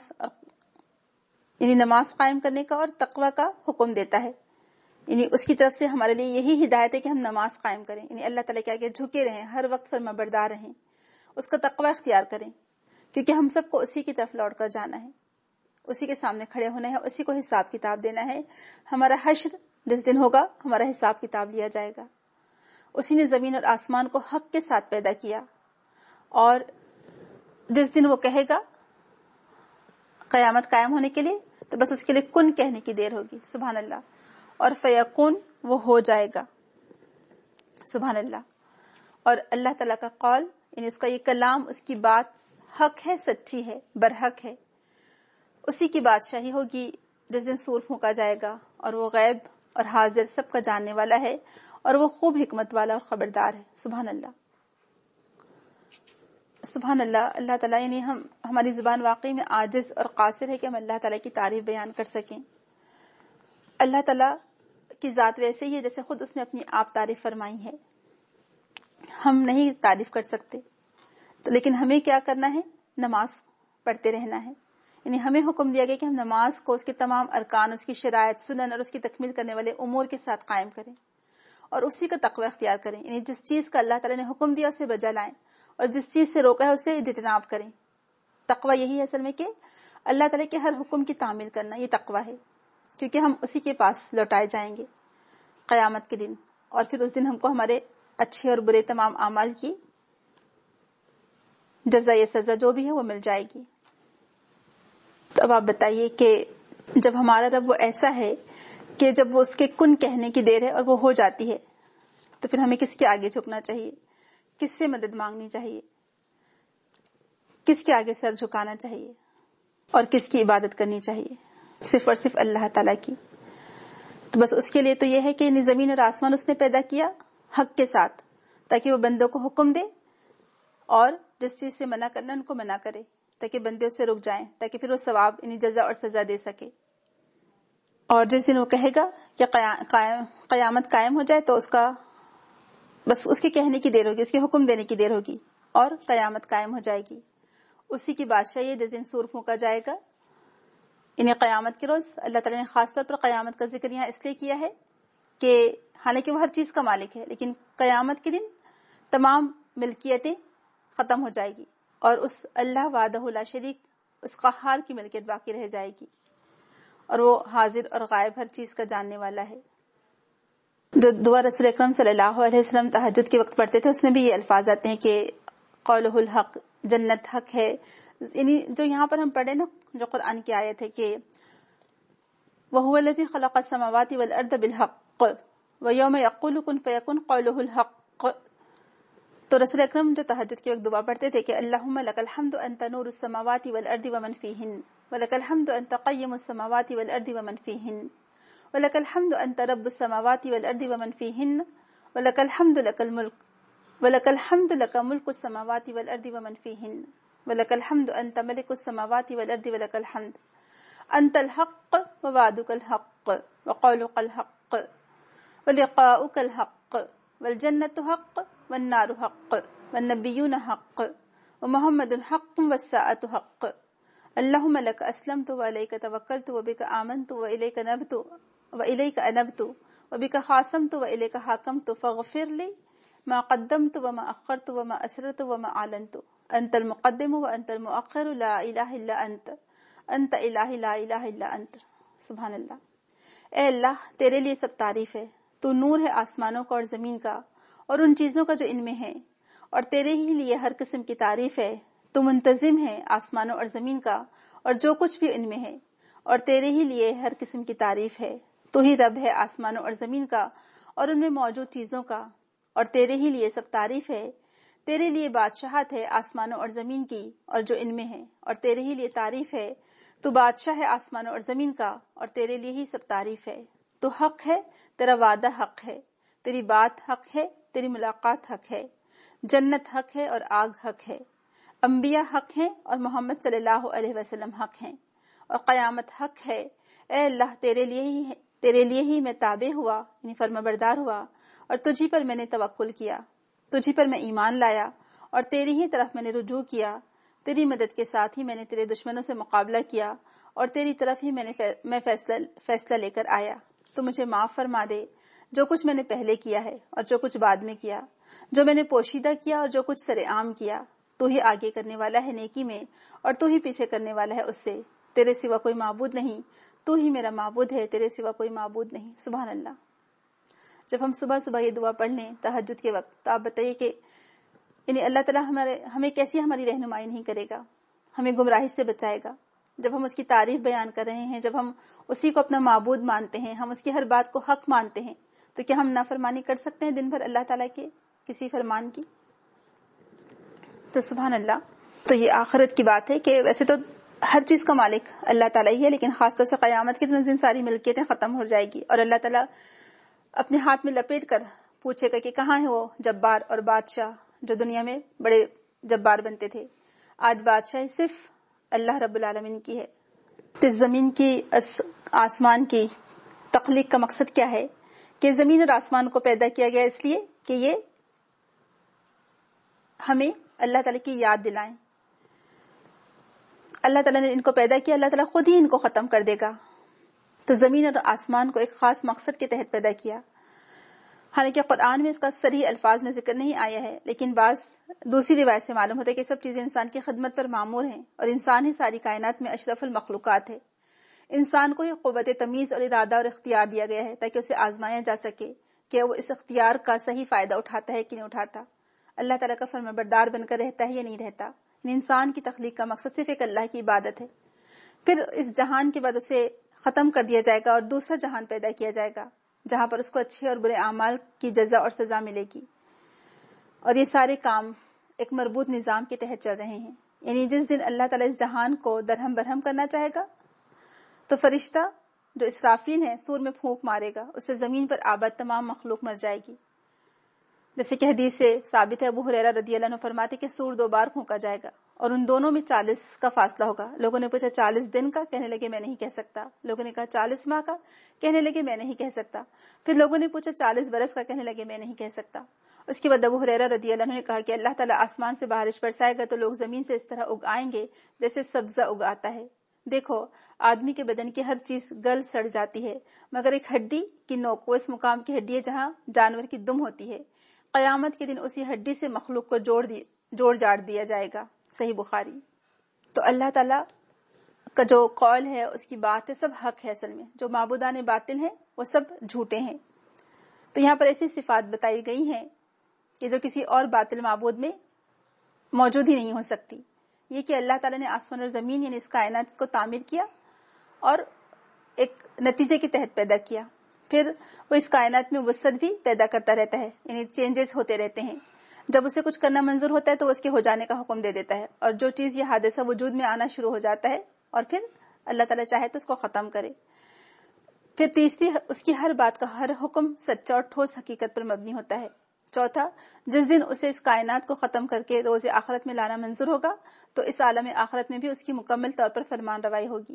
A: نماز قائم کرنے کا اور تقوی کا حکم دیتا ہے یعنی اس کی طرف سے ہمارے لیے یہی ہدایت ہے کہ ہم نماز قائم کریں یعنی اللہ تعالیٰ کے آگے جھکے رہیں ہر وقت فرما بردار رہیں اس کا تقوی اختیار کریں کیونکہ ہم سب کو اسی کی طرف لوٹ کر جانا ہے اسی کے سامنے کھڑے ہونا ہے اسی کو حساب کتاب دینا ہے ہمارا حشر جس دن ہوگا ہمارا حساب کتاب لیا جائے گا اسی نے زمین اور آسمان کو حق کے ساتھ پیدا کیا اور جس دن وہ کہے گا قیامت قائم ہونے کے لیے تو بس اس کے لیے کن کہنے کی دیر ہوگی سبحان اللہ اور فیکون وہ ہو جائے گا سبحان اللہ اور اللہ تعالیٰ کا قول یعنی اس کا یہ کلام اس کی بات حق ہے سچی ہے برحق ہے اسی کی بادشاہی ہوگی جس دن سور پھونکا جائے گا اور وہ غیب اور حاضر سب کا جاننے والا ہے اور وہ خوب حکمت والا اور خبردار ہے سبحان اللہ سبحان اللہ اللہ تعالیٰ یعنی ہماری زبان واقعی میں عاجز اور قاصر ہے کہ ہم اللہ تعالیٰ کی تعریف بیان کر سکیں اللہ تعالیٰ کی ذات ویسے ہی ہے جیسے خود اس نے اپنی آپ تعریف فرمائی ہے ہم نہیں تعریف کر سکتے تو لیکن ہمیں کیا کرنا ہے نماز پڑھتے رہنا ہے یعنی ہمیں حکم دیا گیا کہ ہم نماز کو اس کے تمام ارکان اس کی شرائط سنن اور اس کی تکمیل کرنے والے امور کے ساتھ قائم کریں اور اسی کا تقوی اختیار کریں یعنی جس چیز کا اللہ تعالیٰ نے حکم دیا اسے بجا لائیں اور جس چیز سے روکا ہے اسے اجتناب کریں تقوی یہی ہے اصل میں کہ اللہ تعالیٰ کے ہر حکم کی تعمیل کرنا یہ تقوی ہے کیونکہ ہم اسی کے پاس لوٹائے جائیں گے قیامت کے دن اور پھر اس دن ہم کو ہمارے اچھے اور برے تمام اعمال کی جزا یا سزا جو بھی ہے وہ مل جائے گی تو اب آپ بتائیے کہ جب ہمارا رب وہ ایسا ہے کہ جب وہ اس کے کن کہنے کی دیر ہے اور وہ ہو جاتی ہے تو پھر ہمیں کس کے آگے جھکنا چاہیے کس سے مدد مانگنی چاہیے کس کے آگے سر جھکانا چاہیے اور کس کی عبادت کرنی چاہیے صرف اور صرف اللہ تعالیٰ کی تو بس اس کے لیے تو یہ ہے کہ زمین اور آسمان اس نے پیدا کیا حق کے ساتھ تاکہ وہ بندوں کو حکم دے اور جس چیز سے منع کرنا ان کو منع کرے تاکہ بندے اس سے رک جائیں تاکہ پھر وہ ثواب انہیں جزا اور سزا دے سکے اور جس دن وہ کہے گا کہ قیامت قائم ہو جائے تو اس کا بس اس کے کہنے کی دیر ہوگی اس کے حکم دینے کی دیر ہوگی اور قیامت قائم ہو جائے گی اسی کی بادشاہی ہے جس دن سور پھونکا جائے گا انہیں قیامت کے روز اللہ تعالیٰ نے خاص طور پر قیامت کا ذکر یہاں اس لیے کیا ہے کہ حالانکہ وہ ہر چیز کا مالک ہے لیکن قیامت کے دن تمام ملکیتیں ختم ہو جائے گی اور اس اللہ وحدہ لا شریک اس قہار کی ملکیت باقی رہ جائے گی اور وہ حاضر اور غائب ہر چیز کا جاننے والا ہے جو دعا رسول اکرم صلی اللہ علیہ وسلم تہجد کے وقت پڑھتے تھے اس میں بھی یہ الفاظ آتے ہیں کہ قولہ الحق جنت حق ہے یعنی جو یہاں پر ہم پڑھے نا جو قرآن کی آیت ہے کہ وَهُوَ الَّذِي خَلَقَ السَّمَاوَاتِ وَالْأَرْضَ بِالْحَقِّ وَيَوْمَ يَقُولُ كُن فَيَكُنْ قَوْلُهُ الْحَقِّ تو رسول اکرم جو تہجد کے وقت دعا پڑھتے تھے کہ اللہم لک الحمد انت نور السماوات والارض ومن فیہن ولک الحمد انت قیم السماوات والارض ومن فیہن ولک الحمد انت رب السماوات والارض ومن فیہن ولک الحمد لک الملک ولک الحمد لک ملک السماوات والارض ومن فیہن ولک الحمد انت ملک السماوات والارض ولک الحمد انت الحق ووعدک الحق وقولک الحق ولقاؤک الحق والجنة حق والنار حق والنبیون حق ومحمد حق والساعة حق اللہم لک اسلمت وعلیک توکلت وبک آمنت وإلیک نبت وإلیک انبت وبک خاصمت وإلیک حاکمت فاغفر لی ما قدمت وما اخرت وما اسررت وما اعلنت انت المقدم وانت المؤخر لا الہ الا انت انت الہ لا الہ الا انت. سبحان اللہ. اے اللہ تیرے لیے سب تعریف ہے، تو نور ہے آسمانوں کا اور زمین کا اور ان چیزوں کا جو ان میں ہے، اور تیرے ہی لیے ہر قسم کی تعریف ہے. تو منتظم ہے آسمانوں اور زمین کا اور جو کچھ بھی ان میں ہے، اور تیرے ہی لیے ہر قسم کی تعریف ہے. تو ہی رب ہے آسمانوں اور زمین کا اور ان میں موجود چیزوں کا، اور تیرے ہی لیے سب تعریف ہے. تیرے لیے بادشاہت ہے آسمانوں اور زمین کی اور جو ان میں ہے، اور تیرے ہی لیے تعریف ہے. تو بادشاہ ہے آسمانوں اور زمین کا اور تیرے لیے ہی سب تعریف ہے. تو حق ہے، تیرا وعدہ حق ہے، تیری بات حق ہے، تیری ملاقات حق ہے، جنت حق ہے اور آگ حق ہے، انبیاء حق ہیں اور محمد صلی اللہ علیہ وسلم حق ہیں، اور قیامت حق ہے. اے اللہ تیرے لیے ہی میں تابع ہوا، یعنی فرما بردار ہوا، اور تجھی پر میں نے توکل کیا، تجھی پر میں ایمان لایا اور تیری ہی طرف میں نے رجوع کیا. تیری مدد کے ساتھ ہی میں نے تیرے دشمنوں سے مقابلہ کیا اور تیری طرف ہی میں فیصلہ لے کر آیا. تو مجھے معاف فرما دے جو کچھ میں نے پہلے کیا ہے اور جو کچھ بعد میں کیا، جو میں نے پوشیدہ کیا اور جو کچھ سر عام کیا. تو ہی آگے کرنے والا ہے نیکی میں اور تو ہی پیچھے کرنے والا ہے اس سے. تیرے سوا کوئی معبود نہیں، تو ہی میرا معبود ہے، تیرے سوا کوئی معبود نہیں. سبحان اللہ. جب ہم صبح صبح یہ دعا پڑھ لیں تہجد کے وقت، تو آپ بتائیے کہ یعنی اللہ تعالیٰ ہمیں کیسی ہماری رہنمائی نہیں کرے گا، ہمیں گمراہی سے بچائے گا. جب ہم اس کی تعریف بیان کر رہے ہیں، جب ہم اسی کو اپنا معبود مانتے ہیں، ہم اس کی ہر بات کو حق مانتے ہیں، تو کیا ہم نافرمانی کر سکتے ہیں دن بھر اللہ تعالیٰ کے کسی فرمان کی؟ تو سبحان اللہ. تو یہ آخرت کی بات ہے کہ ویسے تو ہر چیز کا مالک اللہ تعالیٰ ہی ہے، لیکن خاص طور سے قیامت کے دن ساری ملکیتیں ختم ہو جائے گی اور اللہ تعالیٰ اپنے ہاتھ میں لپیٹ کر پوچھے گا کہ کہاں ہے وہ جبار اور بادشاہ جو دنیا میں بڑے جبار بنتے تھے. آج بادشاہی صرف اللہ رب العالمین کی ہے. اس زمین کی آسمان کی تخلیق کا مقصد کیا ہے؟ کہ زمین اور آسمان کو پیدا کیا گیا اس لیے کہ یہ ہمیں اللہ تعالیٰ کی یاد دلائیں. اللہ تعالیٰ نے ان کو پیدا کیا، اللہ تعالیٰ خود ہی ان کو ختم کر دے گا. تو زمین اور آسمان کو ایک خاص مقصد کے تحت پیدا کیا. حالانکہ قرآن میں اس کا صریح الفاظ میں ذکر نہیں آیا ہے، لیکن بعض دوسری روایت سے معلوم ہوتا ہے کہ سب چیزیں انسان کی خدمت پر معمور ہیں اور انسان ہی ساری کائنات میں اشرف المخلوقات ہے. انسان کو ہی قوت تمیز اور ارادہ اور اختیار دیا گیا ہے تاکہ اسے آزمایا جا سکے کہ وہ اس اختیار کا صحیح فائدہ اٹھاتا ہے کہ نہیں اٹھاتا، اللہ تعالیٰ کا فرمانبردار بن کر رہتا ہے یا نہیں رہتا. انسان کی تخلیق کا مقصد صرف ایک اللہ کی عبادت ہے. پھر اس جہان کے بعد اسے ختم کر دیا جائے گا اور دوسرا جہان پیدا کیا جائے گا جہاں پر اس کو اچھے اور برے اعمال کی جزا اور سزا ملے گی. اور یہ سارے کام ایک مربوط نظام کے تحت چل رہے ہیں. یعنی جس دن اللہ تعالیٰ اس جہان کو درہم برہم کرنا چاہے گا تو فرشتہ جو اسرافیل ہے سور میں پھونک مارے گا، اس سے زمین پر آباد تمام مخلوق مر جائے گی. جیسے کہ حدیث سے ثابت ہے، ابو ہریرہ رضی اللہ عنہ فرماتے کہ سور 2 بار پھونکا جائے گا اور ان دونوں میں 40 کا فاصلہ ہوگا. لوگوں نے پوچھا 40 دن کا؟ کہنے لگے میں نہیں کہہ سکتا. لوگوں نے کہا 40 ماہ کا؟ کہنے لگے میں نہیں کہہ سکتا. پھر لوگوں نے پوچھا 40 برس کا؟ کہنے لگے میں نہیں کہہ سکتا. اس کے بعد ابو ہریرہ رضی اللہ عنہ نے کہا کہ اللہ تعالیٰ آسمان سے بارش برسائے گا تو لوگ زمین سے اس طرح اگ آئیں گے جیسے سبزہ اگ آتا ہے. دیکھو آدمی کے بدن کی ہر چیز گل سڑ جاتی ہے مگر ایک ہڈی کی نوک، وہ اس مقام کی ہڈی ہے جہاں جانور کی دم ہوتی ہے. قیامت کے دن اسی ہڈی سے مخلوق کو جوڑ جاڑ دیا جائے گا. صحیح بخاری. تو اللہ تعالیٰ کا جو قول ہے، اس کی بات ہے، سب حق ہے. اصل میں جو معبودان باطل ہیں وہ سب جھوٹے ہیں. تو یہاں پر ایسی صفات بتائی گئی ہیں کہ جو کسی اور باطل معبود میں موجود ہی نہیں ہو سکتی. یہ کہ اللہ تعالیٰ نے آسمان اور زمین یعنی اس کائنات کو تعمیر کیا اور ایک نتیجے کے تحت پیدا کیا. پھر وہ اس کائنات میں وسعت بھی پیدا کرتا رہتا ہے، یعنی چینجز ہوتے رہتے ہیں. جب اسے کچھ کرنا منظور ہوتا ہے تو وہ اس کے ہو جانے کا حکم دے دیتا ہے، اور جو چیز یہ حادثہ وجود میں آنا شروع ہو جاتا ہے اور پھر اللہ تعالیٰ چاہے تو اس کو ختم کرے۔ پھر تیسری، اس کی ہر بات کا ہر حکم سچا اور ٹھوس حقیقت پر مبنی ہوتا ہے۔ چوتھا، جس دن اسے اس کائنات کو ختم کر کے روز آخرت میں لانا منظور ہوگا تو اس عالم آخرت میں بھی اس کی مکمل طور پر فرمان روائی ہوگی۔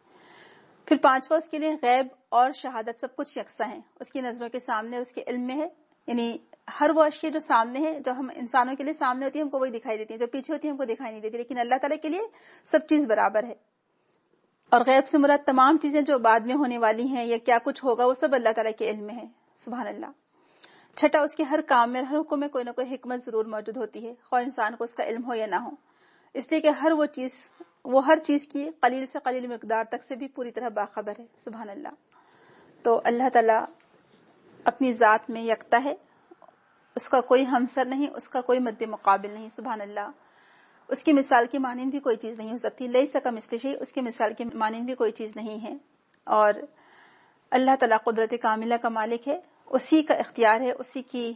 A: پھر پانچواں، اس کے لیے غیب اور شہادت سب کچھ یکساں ہے، اس کی نظروں کے سامنے اور اس کے علم میں ہے، یعنی ہر وہ اشیاء جو سامنے ہے، جو ہم انسانوں کے لیے سامنے ہوتی ہے ہم کو وہی دکھائی دیتی ہے، جو پیچھے ہوتی ہے ہم کو دکھائی نہیں دیتی، لیکن اللہ تعالیٰ کے لیے سب چیز برابر ہے۔ اور غیب سے مراد تمام چیزیں جو بعد میں ہونے والی ہیں یا کیا کچھ ہوگا وہ سب اللہ تعالیٰ کے علم میں ہے، سبحان اللہ۔ چھٹا، اس کے ہر کام میں، ہر حکم میں کوئی نہ کوئی حکمت ضرور موجود ہوتی ہے، خواہ انسان کو اس کا علم ہو یا نہ ہو، اس لیے کہ وہ ہر چیز کی قلیل سے قلیل مقدار تک سے بھی پوری طرح باخبر ہے، سبحان اللہ۔ تو اللہ تعالیٰ اپنی ذات میں یکتا ہے، اس کا کوئی ہمسر نہیں، اس کا کوئی مد مقابل نہیں، سبحان اللہ۔ اس کی مثال کی مانند بھی کوئی چیز نہیں ہو سکتی، لیس کمثلہ شیء، اس کی مثال کی مانند بھی کوئی چیز نہیں ہے۔ اور اللہ تعالیٰ قدرت کاملہ کا مالک ہے، اسی کا اختیار ہے، اسی کی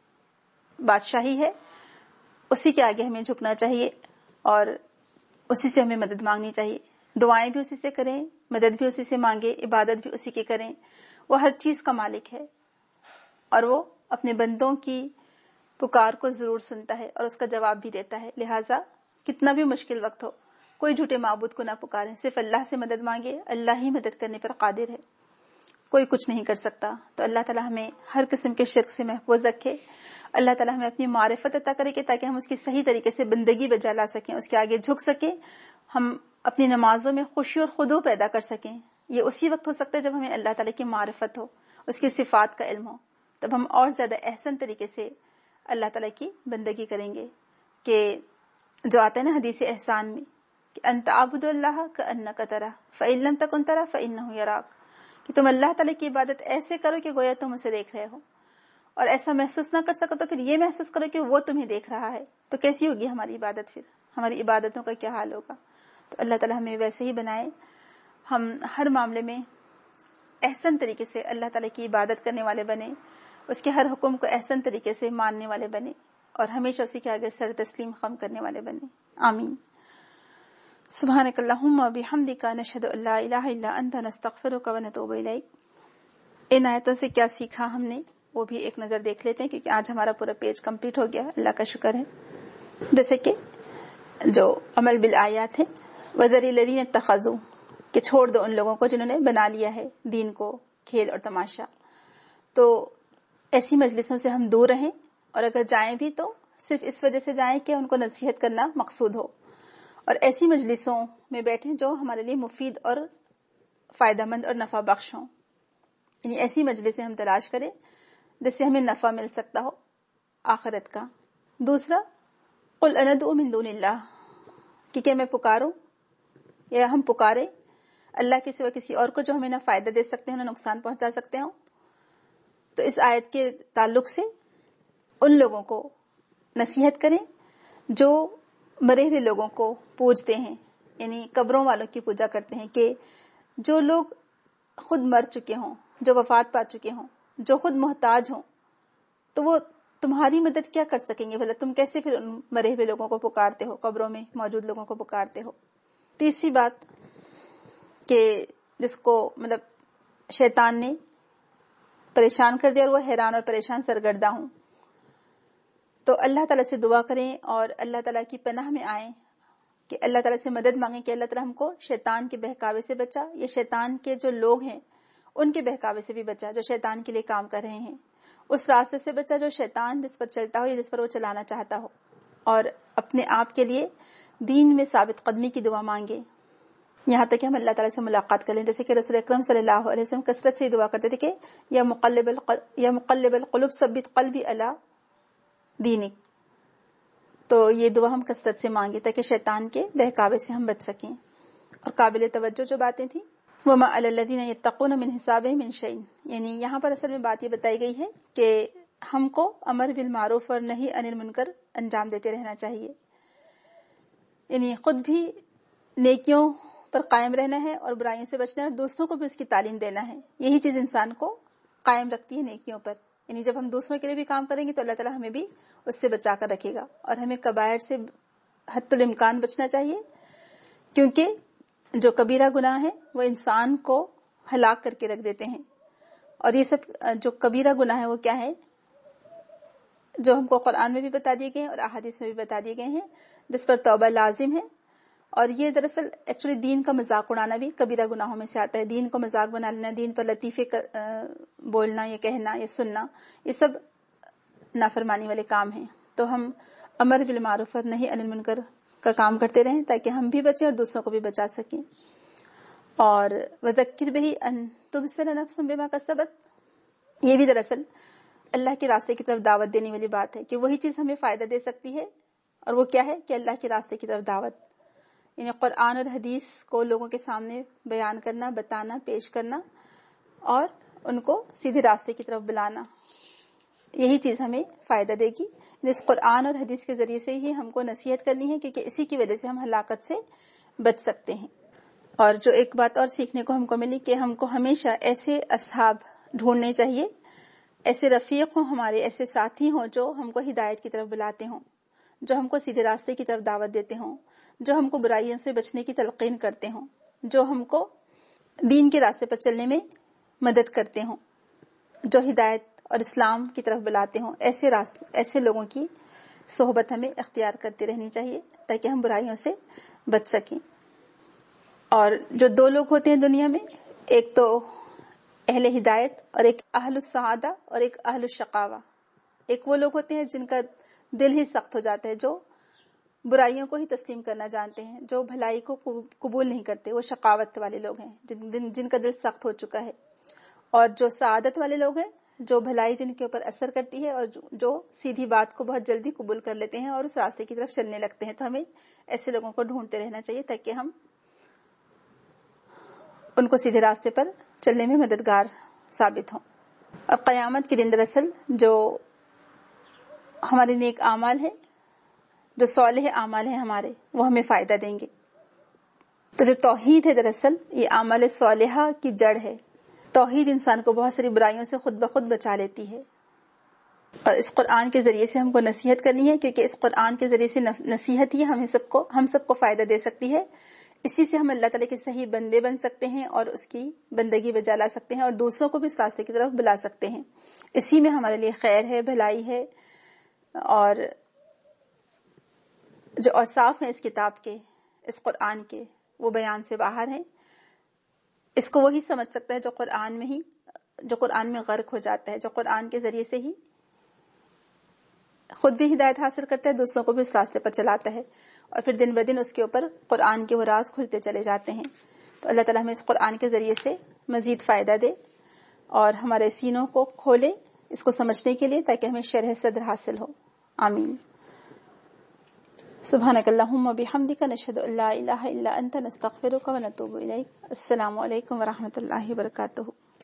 A: بادشاہی ہے، اسی کے آگے ہمیں جھکنا چاہیے اور اسی سے ہمیں مدد مانگنی چاہیے، دعائیں بھی اسی سے کریں، مدد بھی اسی سے مانگے، عبادت بھی اسی کی کریں۔ وہ ہر چیز کا مالک ہے اور وہ اپنے بندوں کی پکار کو ضرور سنتا ہے اور اس کا جواب بھی دیتا ہے، لہٰذا کتنا بھی مشکل وقت ہو کوئی جھوٹے معبود کو نہ پکاریں، صرف اللہ سے مدد مانگے، اللہ ہی مدد کرنے پر قادر ہے، کوئی کچھ نہیں کر سکتا۔ تو اللہ تعالیٰ ہمیں ہر قسم کے شرک سے محفوظ رکھے، اللہ تعالیٰ ہمیں اپنی معرفت عطا کرے کہ تاکہ ہم اس کی صحیح طریقے سے بندگی بجا لا سکیں، اس کے آگے جھک سکیں، ہم اپنی نمازوں میں خوشی اور خضوع پیدا کر سکیں۔ یہ اسی وقت ہو سکتا ہے جب ہمیں اللہ تعالیٰ کی معرفت ہو، اس کی صفات کا علم ہو، تب ہم اور زیادہ احسن طریقے سے اللہ تعالیٰ کی بندگی کریں گے، کہ جو آتا ہے نا حدیث احسان میں کہ انت عبد اللہ کأنک ترہ فإن لم تکن ترہ فإنہ یراک، کہ تم اللہ تعالیٰ کی عبادت ایسے کرو کہ گویا تم اسے دیکھ رہے ہو، اور ایسا محسوس نہ کر سکو تو پھر یہ محسوس کرو کہ وہ تمہیں دیکھ رہا ہے، تو کیسی ہوگی ہماری عبادت، پھر ہماری عبادتوں کا کیا حال ہوگا۔ تو اللہ تعالیٰ ہمیں ویسے ہی بنائے، ہم ہر معاملے میں احسن طریقے سے اللہ تعالیٰ کی عبادت کرنے والے بنے، اس کے ہر حکم کو احسن طریقے سے ماننے والے بنے، اور ہمیشہ اسی کے آگے سر تسلیم خم کرنے والے بنے، آمین۔ سبحانک اللہم وبحمدک، نشہد ان لا الہ الا انت، نستغفرک ونتوب الیک۔ ان آیتوں سے کیا سیکھا ہم نے وہ بھی ایک نظر دیکھ لیتے ہیں، کیونکہ آج ہمارا پورا پیج کمپلیٹ ہو گیا، اللہ کا شکر ہے۔ جیسے کہ جو عمل بالآیات ہے، وذری الذین اتخذوا، کہ چھوڑ دو ان لوگوں کو جنہوں نے بنا لیا ہے دین کو کھیل اور تماشا۔ تو ایسی مجلسوں سے ہم دور رہیں، اور اگر جائیں بھی تو صرف اس وجہ سے جائیں کہ ان کو نصیحت کرنا مقصود ہو، اور ایسی مجلسوں میں بیٹھیں جو ہمارے لیے مفید اور فائدہ مند اور نفع بخش ہوں، یعنی ایسی مجلسیں ہم تلاش کریں جس سے ہمیں نفع مل سکتا ہو آخرت کا۔ دوسرا، قل اندعو من دون اللہ، کہ کیا میں پکاروں یا ہم پکارے اللہ کے سوا کسی اور کو جو ہمیں نہ فائدہ دے سکتے ہیں نہ نقصان پہنچا سکتے ہوں۔ تو اس آیت کے تعلق سے ان لوگوں کو نصیحت کریں جو مرے ہوئے لوگوں کو پوجتے ہیں، یعنی قبروں والوں کی پوجا کرتے ہیں، کہ جو لوگ خود مر چکے ہوں، جو وفات پا چکے ہوں، جو خود محتاج ہوں، تو وہ تمہاری مدد کیا کر سکیں گے؟ تم کیسے پھر ان مرے ہوئے لوگوں کو پکارتے ہو، قبروں میں موجود لوگوں کو پکارتے ہو۔ تیسری بات کہ جس کو شیطان نے پریشان کر دیا اور وہ حیران اور پریشان سرگردہ ہوں، تو اللہ تعالیٰ سے دعا کریں اور اللہ تعالیٰ کی پناہ میں آئیں، کہ اللہ تعالیٰ سے مدد مانگیں کہ اللہ تعالیٰ ہم کو شیطان کے بہکاوے سے بچا، یہ شیطان کے جو لوگ ہیں ان کے بہکاوے سے بھی بچا جو شیطان کے لیے کام کر رہے ہیں، اس راستے سے بچا جو شیطان جس پر چلتا ہو یا جس پر وہ چلانا چاہتا ہو، اور اپنے آپ کے لیے دین میں ثابت قدمی کی دعا مانگے یہاں تک کہ ہم اللہ تعالیٰ سے ملاقات کریں، جیسے کہ رسول اکرم صلی اللہ علیہ وسلم کثرت سے دعا کرتے تھے کہ یا مقلب القلوب ثبت قلبی علی دینک۔ تو یہ دعا ہم کثرت سے مانگے تاکہ شیطان کے بہکاوے سے ہم بچ سکیں۔ اور قابل توجہ جو باتیں تھیں، وما علی الذین یتقون من حسابہم من شیء، یعنی یہاں پر اصل میں بات یہ بتائی گئی ہے کہ ہم کو امر بالمعروف اور نہی عن المنکر انجام دیتے رہنا چاہیے، یعنی خود بھی نیکیوں پر قائم رہنا ہے اور برائیوں سے بچنا ہے، اور دوسروں کو بھی اس کی تعلیم دینا ہے، یہی چیز انسان کو قائم رکھتی ہے نیکیوں پر۔ یعنی جب ہم دوسروں کے لیے بھی کام کریں گے تو اللہ تعالیٰ ہمیں بھی اس سے بچا کر رکھے گا. اور ہمیں کبائر سے حد الامکان بچنا چاہیے، کیونکہ جو کبیرہ گناہ ہے وہ انسان کو ہلاک کر کے رکھ دیتے ہیں. اور یہ سب جو کبیرہ گناہ ہے وہ کیا ہے، جو ہم کو قرآن میں بھی بتا دیے گئے ہیں اور احادیث میں بھی بتا دیے گئے ہیں، جس پر توبہ لازم ہے. اور یہ دراصل ایکچولی دین کا مذاق اڑانا بھی کبیرہ گناہوں میں سے آتا ہے. دین کو مذاق بنا لینا، دین پر لطیفے بولنا یا کہنا یا سننا، یہ سب نافرمانی والے کام ہیں. تو ہم امر بالمعروف اور نہی عن المنکر کا کام کرتے رہیں تاکہ ہم بھی بچیں اور دوسروں کو بھی بچا سکیں. اور وذکر بہ ان تبصر نفس بما کسبت، یہ بھی دراصل اللہ کے راستے کی طرف دعوت دینے والی بات ہے کہ وہی چیز ہمیں فائدہ دے سکتی ہے. اور وہ کیا ہے کہ اللہ کے راستے کی طرف دعوت، یعنی قرآن اور حدیث کو لوگوں کے سامنے بیان کرنا، بتانا، پیش کرنا اور ان کو سیدھے راستے کی طرف بلانا. یہی چیز ہمیں فائدہ دے گی. اس قرآن اور حدیث کے ذریعے سے ہی ہم کو نصیحت کرنی ہے، کیونکہ اسی کی وجہ سے ہم ہلاکت سے بچ سکتے ہیں. اور جو ایک بات اور سیکھنے کو ہم کو ملی کہ ہم کو ہمیشہ ایسے اصحاب ڈھونڈنے چاہیے، ایسے رفیق ہوں ہمارے، ایسے ساتھی ہوں جو ہم کو ہدایت کی طرف بلاتے ہوں، جو ہم کو سیدھے راستے کی طرف دعوت دیتے ہوں، جو ہم کو برائیوں سے بچنے کی تلقین کرتے ہوں، جو ہم کو دین کے راستے پر چلنے میں مدد کرتے ہوں، جو ہدایت اور اسلام کی طرف بلاتے ہوں. ایسے لوگوں کی صحبت ہمیں اختیار کرتے رہنی چاہیے تاکہ ہم برائیوں سے بچ سکیں. اور جو دو لوگ ہوتے ہیں دنیا میں، ایک تو اہل ہدایت اور ایک اہل السعادہ اور ایک اہل الشقاوہ. ایک وہ لوگ ہوتے ہیں جن کا دل ہی سخت ہو جاتا ہے، جو برائیوں کو ہی تسلیم کرنا جانتے ہیں، جو بھلائی کو قبول نہیں کرتے، وہ شقاوت والے لوگ ہیں جن کا دل سخت ہو چکا ہے. اور جو سعادت والے لوگ ہیں، جو بھلائی جن کے اوپر اثر کرتی ہے اور جو سیدھی بات کو بہت جلدی قبول کر لیتے ہیں اور اس راستے کی طرف چلنے لگتے ہیں. تو ہمیں ایسے لوگوں کو ڈھونڈتے رہنا چاہیے تاکہ ہم ان کو سیدھے راستے پر چلنے میں مددگار ثابت ہوں. اور قیامت کے دن دراصل جو ہمارے نیک اعمال ہیں، جو صالح اعمال ہیں ہمارے، وہ ہمیں فائدہ دیں گے. تو جو توحید ہے دراصل یہ اعمال صالحہ کی جڑ ہے. توحید انسان کو بہت ساری برائیوں سے خود بخود بچا لیتی ہے. اور اس قرآن کے ذریعے سے ہم کو نصیحت کرنی ہے، کیونکہ اس قرآن کے ذریعے سے نصیحت ہی ہم سب کو فائدہ دے سکتی ہے. اسی سے ہم اللہ تعالیٰ کے صحیح بندے بن سکتے ہیں اور اس کی بندگی بجا لا سکتے ہیں اور دوسروں کو بھی اس راستے کی طرف بلا سکتے ہیں. اسی میں ہمارے لیے خیر ہے، بھلائی ہے. اور جو اوصاف ہیں اس کتاب کے، اس قرآن کے، وہ بیان سے باہر ہیں. اس کو وہی سمجھ سکتا ہے جو قرآن میں غرق ہو جاتا ہے، جو قرآن کے ذریعے سے ہی خود بھی ہدایت حاصل کرتا ہے، دوسروں کو بھی اس راستے پر چلاتا ہے، اور پھر دن بدن اس کے اوپر قرآن کے وہ راز کھلتے چلے جاتے ہیں. تو اللہ تعالیٰ ہمیں اس قرآن کے ذریعے سے مزید فائدہ دے اور ہمارے سینوں کو کھولے اس کو سمجھنے کے لیے، تاکہ ہمیں شرح صدر حاصل ہو. آمین. سبحانک اللہم وبحمدک، نشہد ان لا الہ الا انت، نستغفرک ونتوب الیک. السلام علیکم ورحمۃ اللہ وبرکاتہ.